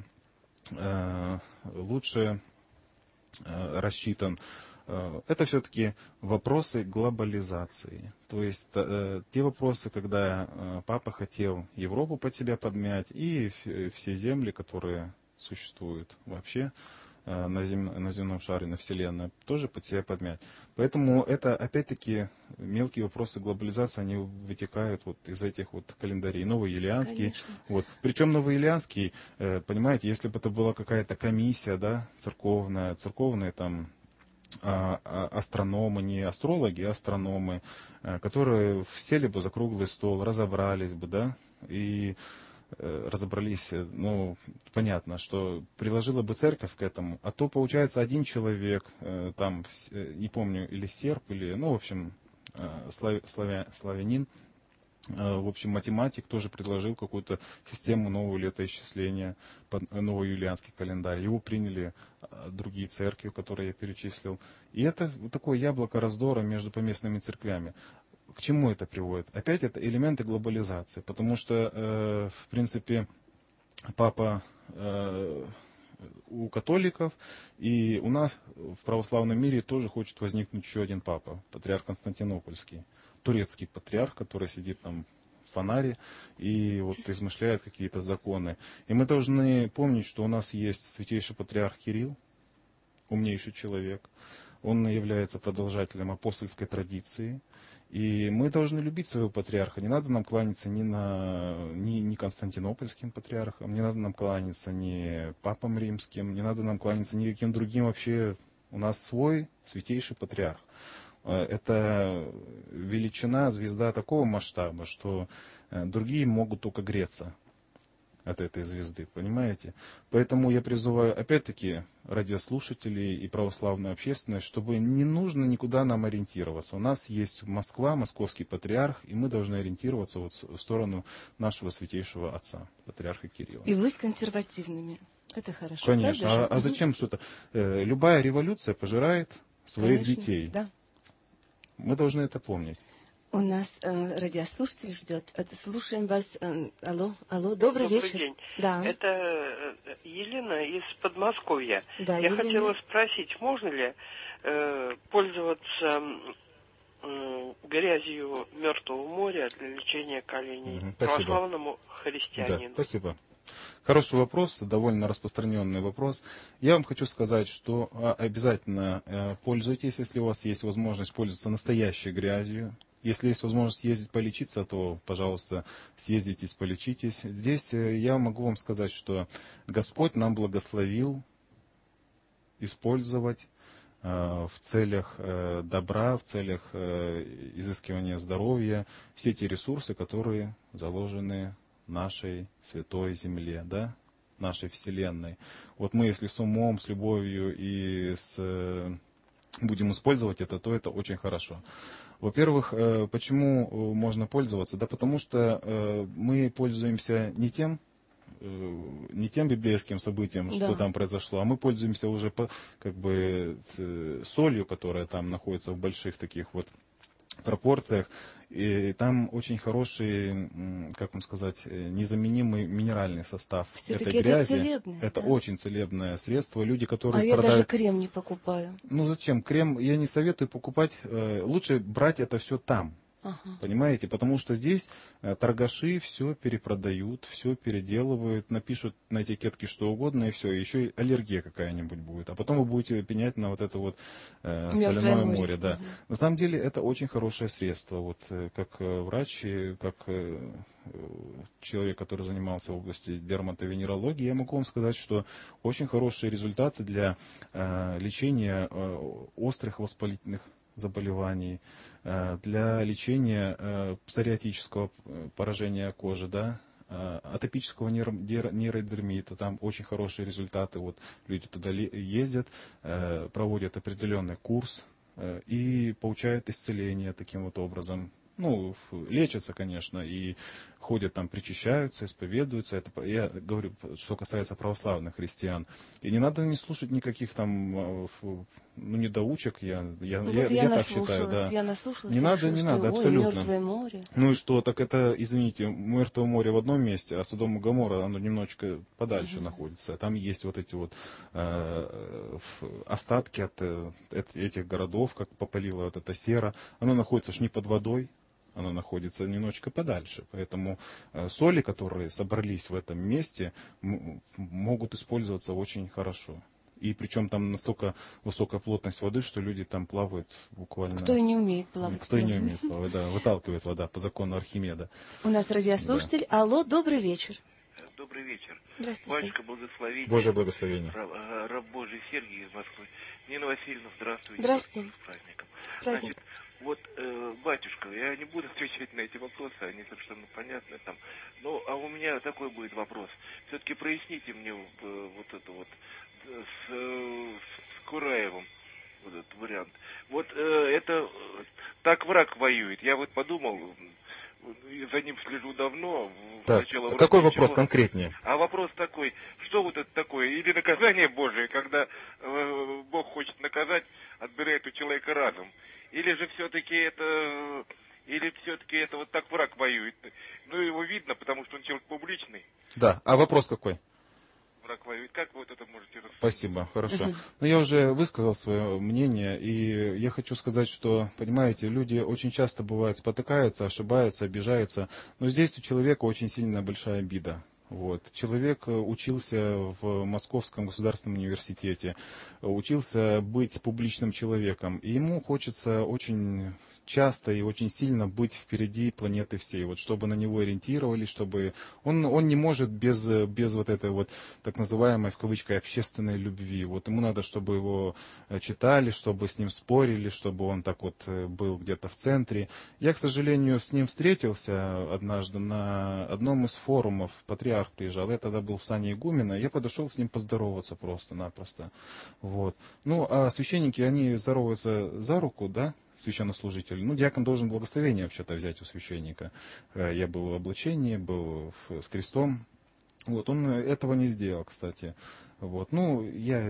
рассчитан, это все-таки вопросы глобализации. То есть те вопросы, когда папа хотел Европу под себя подмять и все земли, которые существуют вообще на земном шаре, на Вселенной, тоже под себя подмять. Поэтому это, опять-таки, мелкие вопросы глобализации, они вытекают вот из этих вот календарей. Новый юлианский. Вот. Причем новый юлианский, понимаете, если бы это была какая-то комиссия, да, церковная там, астрономы, не астрологи, а астрономы, которые сели бы за круглый стол, разобрались бы, да, и разобрались, ну, понятно, что приложила бы церковь к этому, а то, получается, один человек, там, не помню, или серб, или, ну, в общем, славянин, в общем, математик тоже предложил какую-то систему нового летоисчисления, новый юлианский календарь. Его приняли другие церкви, которые я перечислил. И это такое яблоко раздора между поместными церквями. К чему это приводит? Опять это элементы глобализации, потому что, в принципе, папа у католиков, и у нас в православном мире тоже хочет возникнуть еще один папа, патриарх Константинопольский. Турецкий патриарх, который сидит там в фонаре и вот измышляет какие-то законы. И мы должны помнить, что у нас есть святейший патриарх Кирилл, умнейший человек. Он является продолжателем апостольской традиции. И мы должны любить своего патриарха. Не надо нам кланяться ни Константинопольским патриархам, не надо нам кланяться ни папам римским, не надо нам кланяться никаким другим. Вообще у нас свой святейший патриарх. Это величина, звезда такого масштаба, что другие могут только греться от этой звезды, понимаете? Поэтому я призываю, опять-таки, радиослушателей и православную общественность, чтобы не нужно никуда нам ориентироваться. У нас есть Москва, московский патриарх, и мы должны ориентироваться вот в сторону нашего святейшего отца, патриарха Кирилла. И быть консервативными. Это хорошо. Конечно. А зачем что-то? Любая революция пожирает своих детей. Да. Мы должны это помнить. У нас радиослушатель ждет. Слушаем вас. Алло, добрый вечер. Добрый день. Да. Это Елена из Подмосковья. Да, Я Елена. хотела спросить, можно ли пользоваться грязью Мертвого моря для лечения коленей православному христианину? Да, спасибо. Хороший вопрос, довольно распространенный вопрос. Я вам хочу сказать, что обязательно пользуйтесь, если у вас есть возможность пользоваться настоящей грязью. Если есть возможность съездить полечиться, то, пожалуйста, съездитесь, полечитесь. Здесь я могу вам сказать, что Господь нам благословил использовать в целях добра, в целях изыскивания здоровья все те ресурсы, которые заложены нашей святой земле, да, нашей вселенной. Вот мы, если с умом, с любовью и будем использовать это, то это очень хорошо. Во-первых, почему можно пользоваться? Да потому что мы пользуемся не тем библейским событием, что там произошло, а мы пользуемся уже как бы солью, которая там находится в больших таких вот пропорциях, и там очень хороший, как вам сказать, незаменимый минеральный состав этой грязи. Это целебное, это очень целебное средство. Люди, которые страдают... я даже крем не покупаю. Ну зачем? Крем я не советую покупать. Лучше брать это все там. Понимаете? Потому что здесь торгаши все перепродают, все переделывают, напишут на этикетке что угодно, и все. Еще и аллергия какая-нибудь будет. А потом вы будете пенять на вот это вот соляное море. Да. На самом деле это очень хорошее средство. Вот как врач, как человек, который занимался в области дерматовенерологии, я могу вам сказать, что очень хорошие результаты для лечения острых воспалительных заболеваний, для лечения псориатического поражения кожи, да, атопического нейродермита, там очень хорошие результаты. Вот люди туда ездят, проводят определенный курс и получают исцеление таким вот образом. Ну, лечатся, конечно, и ходят там, причащаются, исповедуются. Это, я говорю, что касается православных христиан. И не надо не слушать никаких там недоучек, я так считаю. Да. Я наслушалась. Не надо, абсолютно. Мертвое море. Ну и что, так это, извините, Мертвое море в одном месте, а Содом и Гоморра, оно немножечко подальше находится. Там есть вот эти вот остатки от этих городов, как попалила вот эта сера. Оно находится ж не под водой, оно находится немножечко подальше. Поэтому соли, которые собрались в этом месте, могут использоваться очень хорошо. И причем там настолько высокая плотность воды, что люди там плавают буквально... Кто и не умеет плавать. Кто и не умеет плавать, да, выталкивает вода по закону Архимеда. У нас радиослушатель. Да. Алло, добрый вечер. Добрый вечер. Здравствуйте. Батюшка, благословите. Божье благословение. Раб Божий Сергий из Москвы. Нина Васильевна, здравствуйте. Здравствуйте. С праздником. С праздником. Значит, вот, батюшка, я не буду отвечать на эти вопросы, они совершенно понятны там. Ну, а у меня такой будет вопрос. Все-таки проясните мне вот это вот с Кураевым, вот этот вариант. Вот это так враг воюет. Я вот подумал, за ним слежу давно. Так, какой вопрос конкретнее? А вопрос такой, что вот это такое? Или наказание Божие, когда Бог хочет наказать, отбирает у человека разум? Или же все-таки это вот так враг воюет? Ну, его видно, потому что он человек публичный. Да, а вопрос какой? Враг воюет. Как вы вот это можете рассказать? Спасибо, хорошо. Ну, я уже высказал свое мнение, и я хочу сказать, что, понимаете, люди очень часто бывают спотыкаются, ошибаются, обижаются, но здесь у человека очень сильная большая обида. Вот. Человек учился в Московском государственном университете, учился быть публичным человеком, и ему хочется очень часто и очень сильно быть впереди планеты всей, вот, чтобы на него ориентировались, чтобы он не может без вот этой вот так называемой в кавычках общественной любви. Вот ему надо, чтобы его читали, чтобы с ним спорили, чтобы он так вот был где-то в центре. Я, к сожалению, с ним встретился однажды на одном из форумов, патриарх приезжал, я тогда был в сане игумена, я подошел с ним поздороваться просто-напросто. Вот. Ну, а священники, они здороваются за руку, да, священнослужитель. Ну, диакон должен благословение вообще-то взять у священника. Я был в облачении, был с крестом. Вот, он этого не сделал, кстати. Вот. Ну, я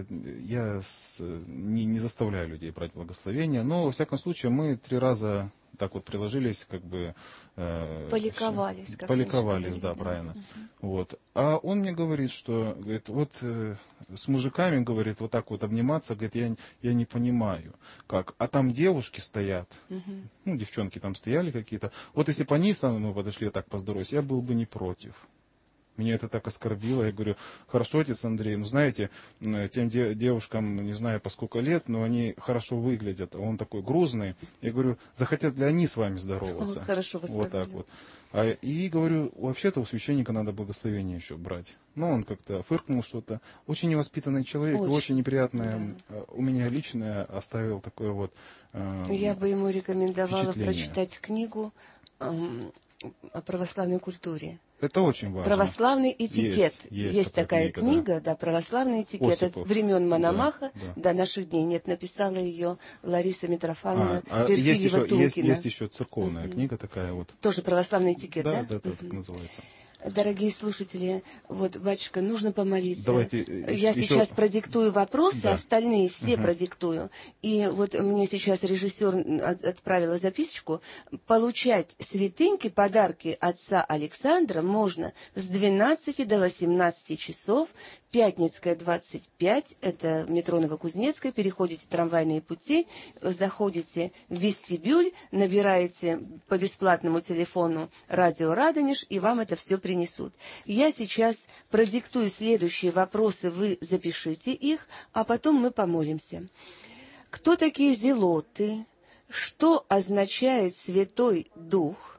не заставляю людей брать благословение, но, во всяком случае, мы 3 раза так вот приложились, как бы... Поликовались. Поликовались, да, правильно. Вот. А он мне говорит, что, говорит, вот с мужиками, говорит, вот так вот обниматься, говорит, я не понимаю, как. А там девушки стоят, ну, девчонки там стояли какие-то. Вот если бы они со мной подошли так поздоровались, я был бы не против. Меня это так оскорбило. Я говорю, хорошо, отец Андрей, ну, знаете, тем девушкам, не знаю, по сколько лет, но они хорошо выглядят. А он такой грузный. Я говорю, захотят ли они с вами здороваться? Хорошо вы сказали. Вот так вот. И говорю, вообще-то у священника надо благословение еще брать. Но он как-то фыркнул что-то. Очень невоспитанный человек, очень неприятное. Да. У меня личное оставил такое вот Я бы ему рекомендовала прочитать книгу о православной культуре. Это очень важно. Православный этикет. Есть такая книга, да, православный этикет. От времен Мономаха до наших дней. Нет, написала ее Лариса Митрофановна Перфильева-Тулкина. Есть еще церковная книга такая вот. Тоже православный этикет, да? Да, так называется. Дорогие слушатели, вот, батюшка, нужно помолиться. Давайте я сейчас продиктую вопросы, да. Остальные все продиктую. И вот мне сейчас режиссер отправила записочку. Получать святыньки, подарки отца Александра можно с 12 до 18 часов. Пятницкая, 25, это метро Новокузнецкая, переходите трамвайные пути, заходите в вестибюль, набираете по бесплатному телефону радио Радонеж, и вам это все принесут. Я сейчас продиктую следующие вопросы, вы запишите их, а потом мы помолимся. Кто такие зелоты? Что означает Святой Дух?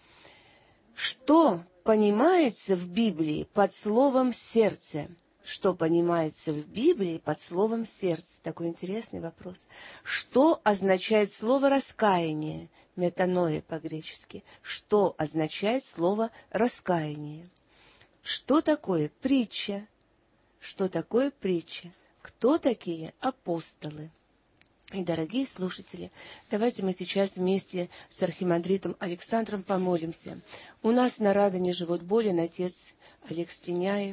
Что понимается в Библии под словом «сердце»? Что понимается в Библии под словом «сердце»? Такой интересный вопрос. Что означает слово «раскаяние»? Метаноя по-гречески. Что означает слово «раскаяние»? Что такое притча? Что такое притча? Кто такие апостолы? И, дорогие слушатели, давайте мы сейчас вместе с архимандритом Александром помолимся. У нас на Радоне живет болен отец Олег Стеняев,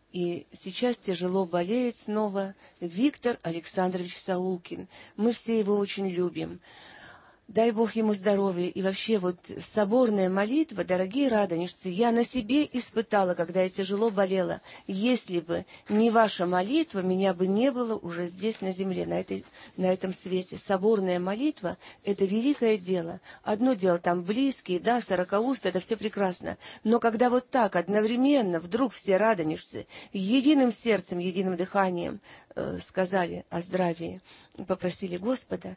и сейчас тяжело болеет снова Виктор Александрович Саулкин. Мы все его очень любим. Дай Бог ему здоровья. И вообще вот соборная молитва, дорогие радонежцы, я на себе испытала, когда я тяжело болела. Если бы не ваша молитва, меня бы не было уже здесь на земле, на этом свете. Соборная молитва — это великое дело. Одно дело там близкие, да, сорокауст, это все прекрасно. Но когда вот так одновременно вдруг все радонежцы единым сердцем, единым дыханием сказали о здравии, попросили Господа,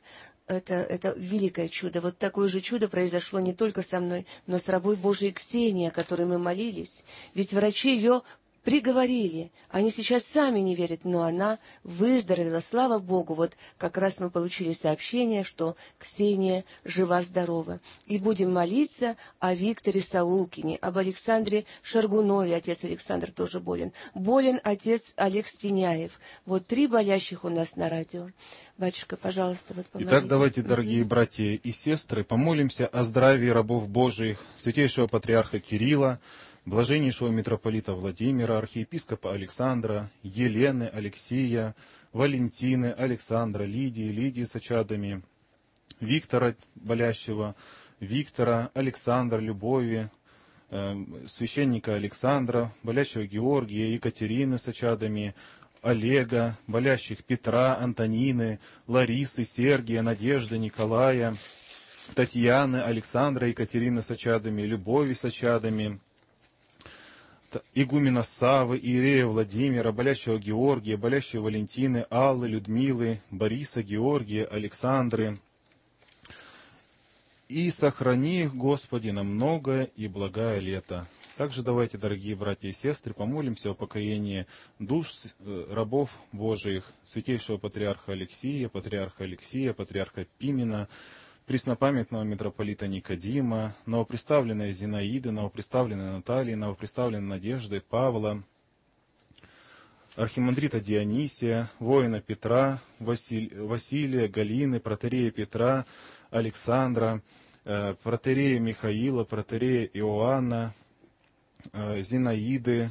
это великое чудо. Вот такое же чудо произошло не только со мной, но с рабой Божией Ксенией, о которой мы молились. Ведь врачи ее приговорили. Они сейчас сами не верят, но она выздоровела. Слава Богу, вот как раз мы получили сообщение, что Ксения жива-здорова. И будем молиться о Викторе Саулкине, об Александре Шаргунове, отец Александр тоже болен. Болен отец Олег Стеняев. Вот 3 болящих у нас на радио. Батюшка, пожалуйста, вот помолитесь. Итак, давайте, дорогие братья и сестры, помолимся о здравии рабов Божиих, святейшего патриарха Кирилла, блаженнейшего митрополита Владимира, архиепископа Александра, Елены, Алексия, Валентины, Александра, Лидии с очадами, Виктора болящего, Виктора, Александра, Любови, священника Александра, болящего Георгия, Екатерины с очадами, Олега, болящих Петра, Антонины, Ларисы, Сергия, Надежды, Николая, Татьяны, Александра, Екатерины с очадами, Любови с очадами, игумена Савы, Иерея Владимира, болящего Георгия, болящего Валентины, Аллы, Людмилы, Бориса, Георгия, Александры. И сохрани их, Господи, на многое и благое лето. Также давайте, дорогие братья и сестры, помолимся о покаянии душ рабов Божиих, святейшего патриарха Алексия, патриарха Пимена, преснопамятного митрополита Никодима, новоприставленной Зинаиды, новоприставленной Натальи, новоприставленной Надежды, Павла, архимандрита Дионисия, воина Петра, Василия, Галины, протоиерея Петра, Александра, протоиерея Михаила, протоиерея Иоанна, Зинаиды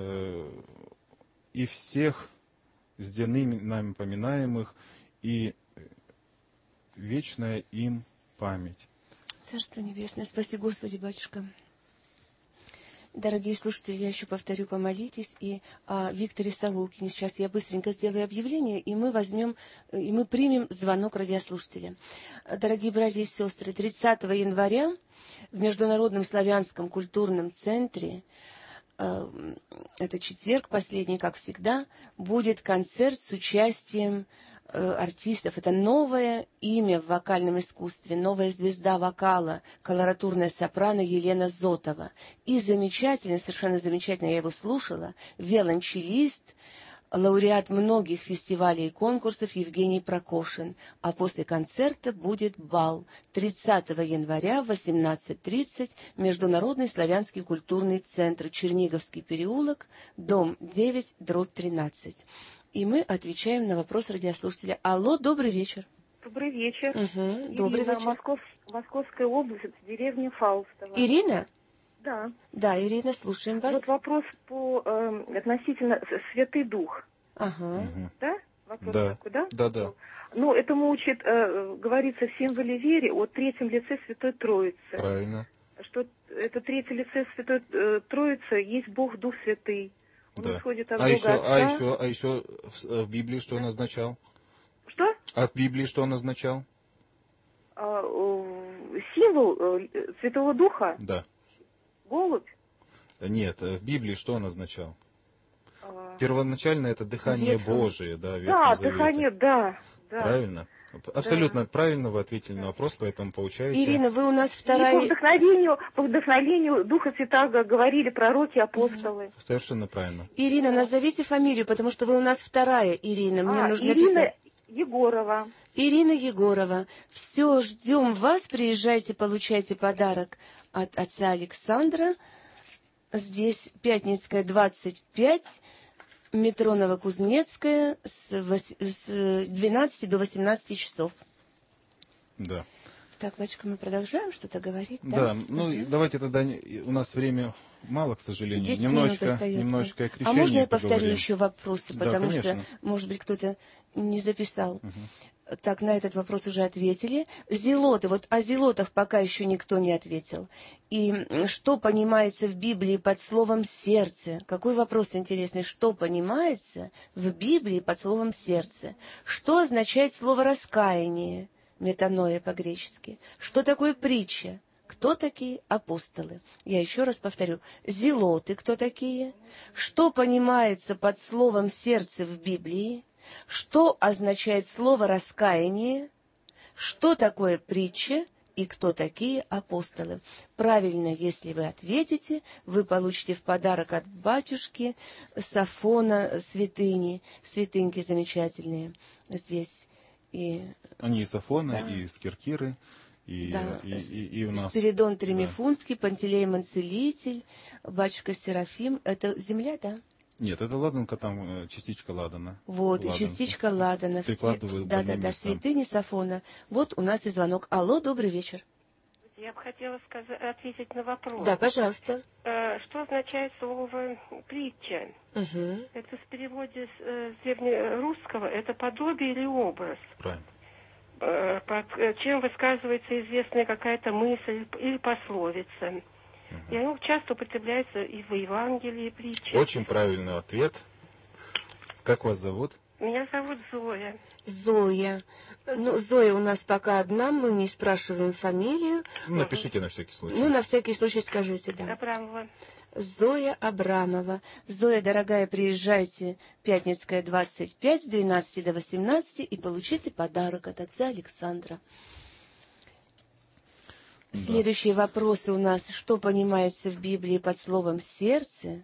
и всех с днями нами поминаемых, и вечная им память. Царство Небесное, спаси Господи, батюшка. Дорогие слушатели, я еще повторю, помолитесь и о Викторе Саулкине. Сейчас я быстренько сделаю объявление, и мы примем звонок радиослушателя. Дорогие братья и сестры, 30 января в Международном славянском культурном центре, это четверг, последний, как всегда, будет концерт с участием артистов. Это новое имя в вокальном искусстве, новая звезда вокала, колоратурная сопрано Елена Зотова. И замечательно, совершенно замечательно, я его слушала, виолончелист, лауреат многих фестивалей и конкурсов Евгений Прокошин. А после концерта будет бал 30 января в 18:30, Международный славянский культурный центр, Черниговский переулок, дом 9/13. И мы отвечаем на вопрос радиослушателя. Алло, добрый вечер. Добрый вечер. Добрый вечер. Московская область, деревня Фаустово. Ирина? Да. Да, Ирина, слушаем вас. Вот вопрос относительно Святый Дух. Ага. Да? Вопрос Да. такой, да? Да. Ну, этому учит, говорится в символе веры о третьем лице Святой Троицы. Правильно. Что это третье лице Святой Троицы есть Бог Дух Святый. Он исходит от Бога Отца. А еще в Библии что он означал? Что? А в Библии что он означал? Символ Святого Духа? Да. Голубь? Нет, в Библии что он означал? Первоначально это дыхание Божие, да, в Ветхом Завете. Дыхание, да. Правильно? Абсолютно правильно вы ответили на вопрос, поэтому получаете... Ирина, вы у нас вторая... По вдохновению Духа Святаго говорили пророки, апостолы. Совершенно правильно. Ирина, назовите фамилию, потому что вы у нас вторая Ирина. Мне нужно Ирина написать. Егорова. Ирина Егорова. Все, ждем вас. Приезжайте, получайте подарок от отца Александра. Здесь Пятницкая, 25, метро Новокузнецкая с 12 до 18 часов. Да. Так, батюшка, мы продолжаем что-то говорить? Да, давайте тогда, у нас время мало, к сожалению. Немножечко о крещении. А можно я повторю поговорим? еще вопросы, потому что, может быть, кто-то не записал. Так, на этот вопрос уже ответили. Зелоты, вот о зелотах пока еще никто не ответил. И что понимается в Библии под словом «сердце»? Какой вопрос интересный. Что понимается в Библии под словом «сердце»? Что означает слово «раскаяние»? Метаноя по-гречески. Что такое притча? Кто такие апостолы? Я еще раз повторю. Зелоты кто такие? Что понимается под словом «сердце» в Библии? Что означает слово «раскаяние»? Что такое притча? И кто такие апостолы? Правильно, если вы ответите, вы получите в подарок от батюшки Сафона святыни. Святыньки замечательные здесь. Они и Сафона, и из Киркиры, и у нас... Спиридон Тремифунский, Пантелеймон Целитель, батюшка Серафим. Это земля, да? Нет, это ладанка, там частичка ладана. Вот, и частичка ладана. Прикладывают Да, святыни Сафона. Вот у нас и звонок. Алло, добрый вечер. Я бы хотела ответить на вопрос. Да, пожалуйста. Что означает слово «притча»? Это в переводе с древнерусского, это подобие или образ? Правильно. Чем высказывается известная какая-то мысль или пословица. И оно часто употребляется и в Евангелии, притчи. Очень правильный ответ. Как вас зовут? Меня зовут Зоя. Зоя. Ну, Зоя у нас пока одна, мы не спрашиваем фамилию. Напишите на всякий случай. На всякий случай скажите, да. Абрамова. Зоя Абрамова. Зоя, дорогая, приезжайте, Пятницкая, 25, с 12 до 18, и получите подарок от отца Александра. Да. Следующие вопросы у нас. Что понимается в Библии под словом «сердце»?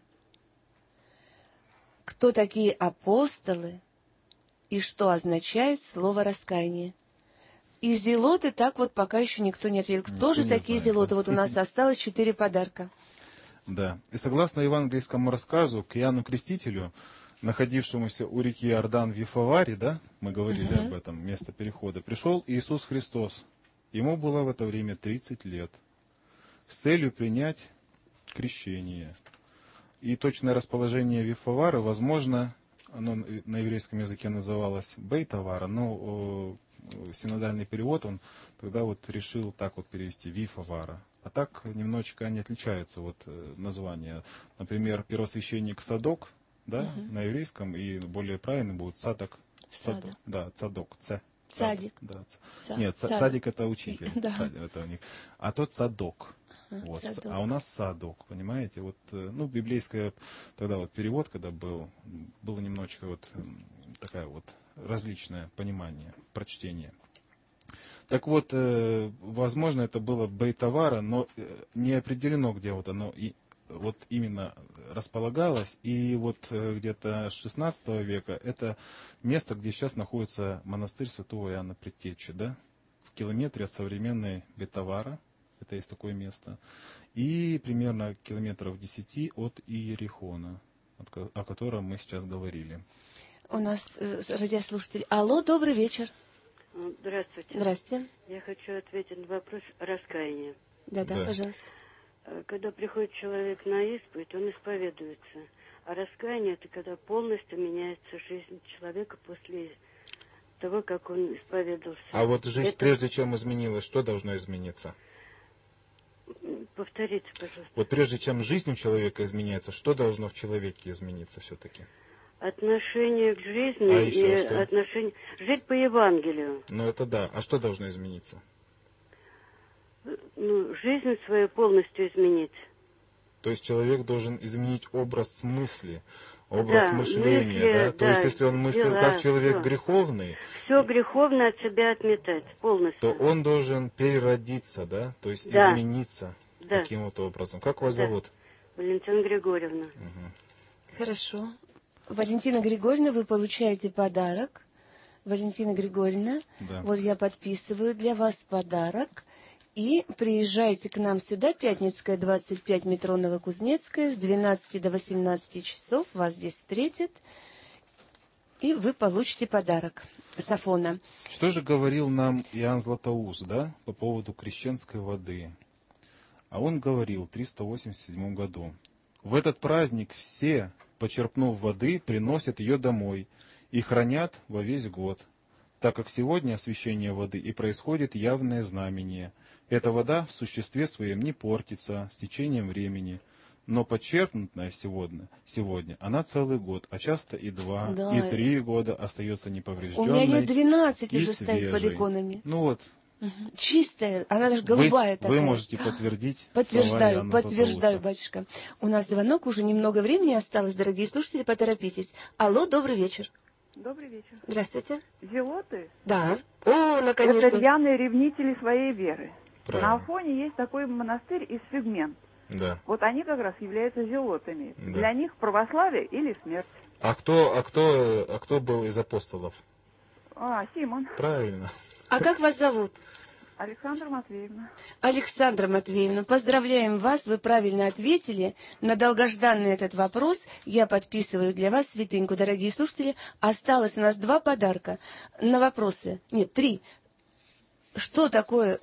Кто такие апостолы? И что означает слово «раскаяние»? И зелоты так вот пока еще никто не ответил. Кто же такие зелоты? Вот у нас осталось 4 подарка. Да. И согласно евангельскому рассказу, к Иоанну Крестителю, находившемуся у реки Иордан в Вифаваре, да, мы говорили об этом, место перехода, пришел Иисус Христос. Ему было в это время 30 лет. С целью принять крещение. И точное расположение Вифавары, возможно, оно на еврейском языке называлось Бейтавара, но синодальный перевод, он тогда вот решил так вот перевести Вифавара. А так немножечко они отличаются, вот названия. Например, первосвященник Садок, да, на еврейском, и более правильно будет Садок. Садок. Да, Цадок. Цадик. Да. Нет, Цадик это учитель. Да. Это у них. А тот Садок. Вот. А у нас Садок, понимаете? Вот, ну, библейское тогда вот перевод, когда было немножечко вот такая вот различное понимание, прочтение. Так вот, возможно, это было Бейтавара, но не определено, где вот оно вот именно располагалось. И вот где-то с 16 века это место, где сейчас находится монастырь святого Иоанна Предтечи, да? В километре от современной Бейтавара. Это есть такое место. И примерно километров 10 от Иерихона, о котором мы сейчас говорили. У нас радиослушатель. Алло, добрый вечер. Здравствуйте. Здравствуйте. Я хочу ответить на вопрос раскаяния. Да, пожалуйста. Когда приходит человек на исповедь, он исповедуется. А раскаяние — это когда полностью меняется жизнь человека после того, как он исповедовался. А вот жизнь, прежде чем изменилась, что должно измениться? Повторите, пожалуйста. Вот прежде чем жизнь у человека изменяется, что должно в человеке измениться все-таки? Отношение к жизни и отношение... Жить по Евангелию. Ну это да. А что должно измениться? Ну, жизнь свою полностью изменить. То есть человек должен изменить образ мысли, образ мышления, да? То есть если он мыслил как человек греховный... Все греховное от себя отметать полностью. То он должен переродиться, да? То есть измениться таким вот образом. Как вас зовут? Валентина Григорьевна. Хорошо. Валентина Григорьевна, вы получаете подарок. Валентина Григорьевна, вот я подписываю для вас подарок. И приезжайте к нам сюда, Пятницкая, 25, метро Новокузнецкая, с 12 до 18 часов. Вас здесь встретят, и вы получите подарок с Афона. Что же говорил нам Иоанн Златоуст, да, по поводу крещенской воды? А он говорил в 387 году: «В этот праздник все, почерпнув воды, приносят ее домой и хранят во весь год, так как сегодня освящение воды и происходит явное знамение. Эта вода в существе своем не портится с течением времени, но почерпнутая сегодня она целый год, а часто и 2, и 3 года остается неповрежденной. У меня лет 12 уже свежей. стоит под иконами. Ну вот. Чистая, она даже голубая такая. Вы можете подтвердить. Подтверждаю, батюшка. У нас звонок, уже немного времени осталось, дорогие слушатели, поторопитесь. Алло, добрый вечер. Добрый вечер. Здравствуйте. Зелоты? Да. О, наконец-то. Это рьяные ревнители своей веры. Правильно. На Афоне есть такой монастырь Исфигмен. Да. Вот они как раз являются зелотами. Да. Для них православие или смерть. А кто был из апостолов? Симон. Правильно. А как вас зовут? Александра Матвеевна. Александра Матвеевна, поздравляем вас, вы правильно ответили на долгожданный этот вопрос. Я подписываю для вас святыньку, дорогие слушатели. Осталось у нас 2 подарка на вопросы. Нет, 3. Что такое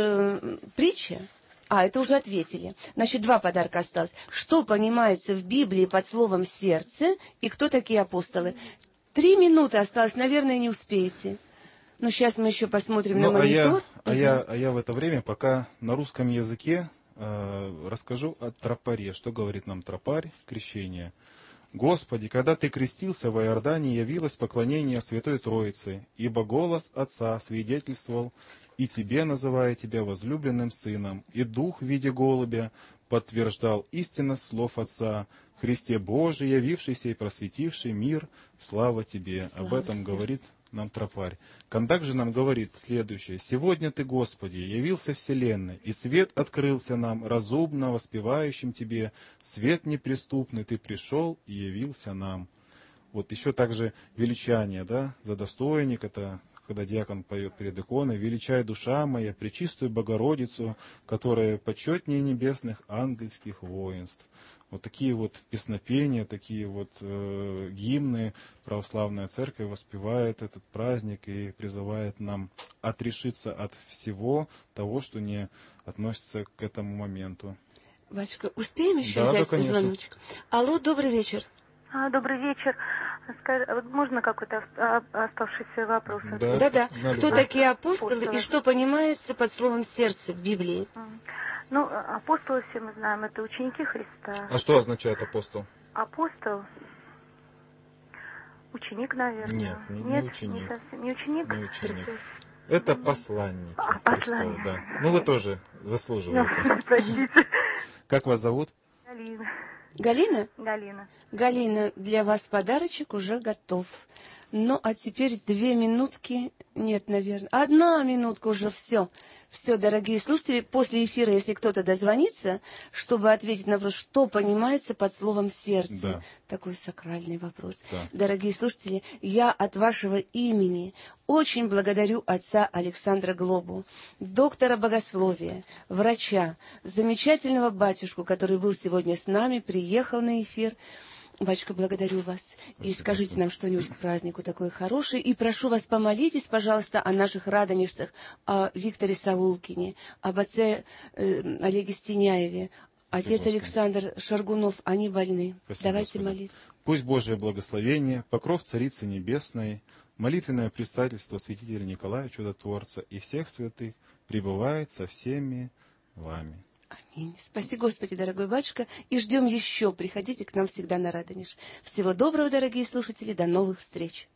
притча? Это уже ответили. Значит, 2 подарка осталось. Что понимается в Библии под словом «сердце» и кто такие апостолы? 3 минуты осталось, наверное, не успеете. Но сейчас мы еще посмотрим на монитор. Я в это время пока на русском языке расскажу о тропаре. Что говорит нам тропарь крещения? «Господи, когда Ты крестился во Иордане, явилось поклонение Святой Троицы, ибо голос Отца свидетельствовал, и Тебе, называя Тебя возлюбленным Сыном, и Дух в виде голубя подтверждал истинность слов Отца, Христе Божий, явившийся и просветивший мир, слава Тебе». Об этом говорит нам тропарь. Кондак же нам говорит следующее: «Сегодня Ты, Господи, явился вселенной, и свет открылся нам, разумно воспевающим Тебе, свет неприступный Ты пришел и явился нам». Вот еще также величание, да, за достойник, это когда диакон поет перед иконой: «Величай, душа моя, пречистую Богородицу, которая почетнее небесных ангельских воинств». Вот такие вот песнопения, такие вот гимны православная церковь воспевает этот праздник и призывает нам отрешиться от всего того, что не относится к этому моменту. Батюшка, успеем еще взять звоночек? Алло, добрый вечер. Добрый вечер. Можно какой-то оставшийся вопрос? Да. Кто такие апостолы и что понимается под словом «сердце» в Библии? Апостолы, все мы знаем, это ученики Христа. А что означает апостол? Апостол? Ученик, наверное. Нет, ученик. Не ученик? Не ученик. Это посланник Христов, да. Вы тоже заслуживаете. Простите. Как вас зовут? Галина. Галина? Галина. Галина, для вас подарочек уже готов. А теперь 2 минутки. Нет, наверное. 1 минутка уже, все. Все, дорогие слушатели, после эфира, если кто-то дозвонится, чтобы ответить на вопрос, что понимается под словом «сердце». Да. Такой сакральный вопрос. Да. Дорогие слушатели, я от вашего имени очень благодарю отца Александра Глобу, доктора богословия, врача, замечательного батюшку, который был сегодня с нами, приехал на эфир. Батюшка, благодарю вас. Спасибо. И скажите нам что-нибудь к празднику такое хорошее. И прошу вас, помолитесь, пожалуйста, о наших радонежцах, о Викторе Саулкине, об отце Олеге Стеняеве, Отец Господи. Александр Шаргунов, они больны. Спасибо, Давайте Господи. молиться. Пусть Божие благословение, покров Царицы Небесной, молитвенное предстательство святителя Николая Чудотворца и всех святых пребывает со всеми вами. Аминь. Спаси Господи, дорогой батюшка, и ждем еще. Приходите к нам всегда на Радонеж. Всего доброго, дорогие слушатели, до новых встреч.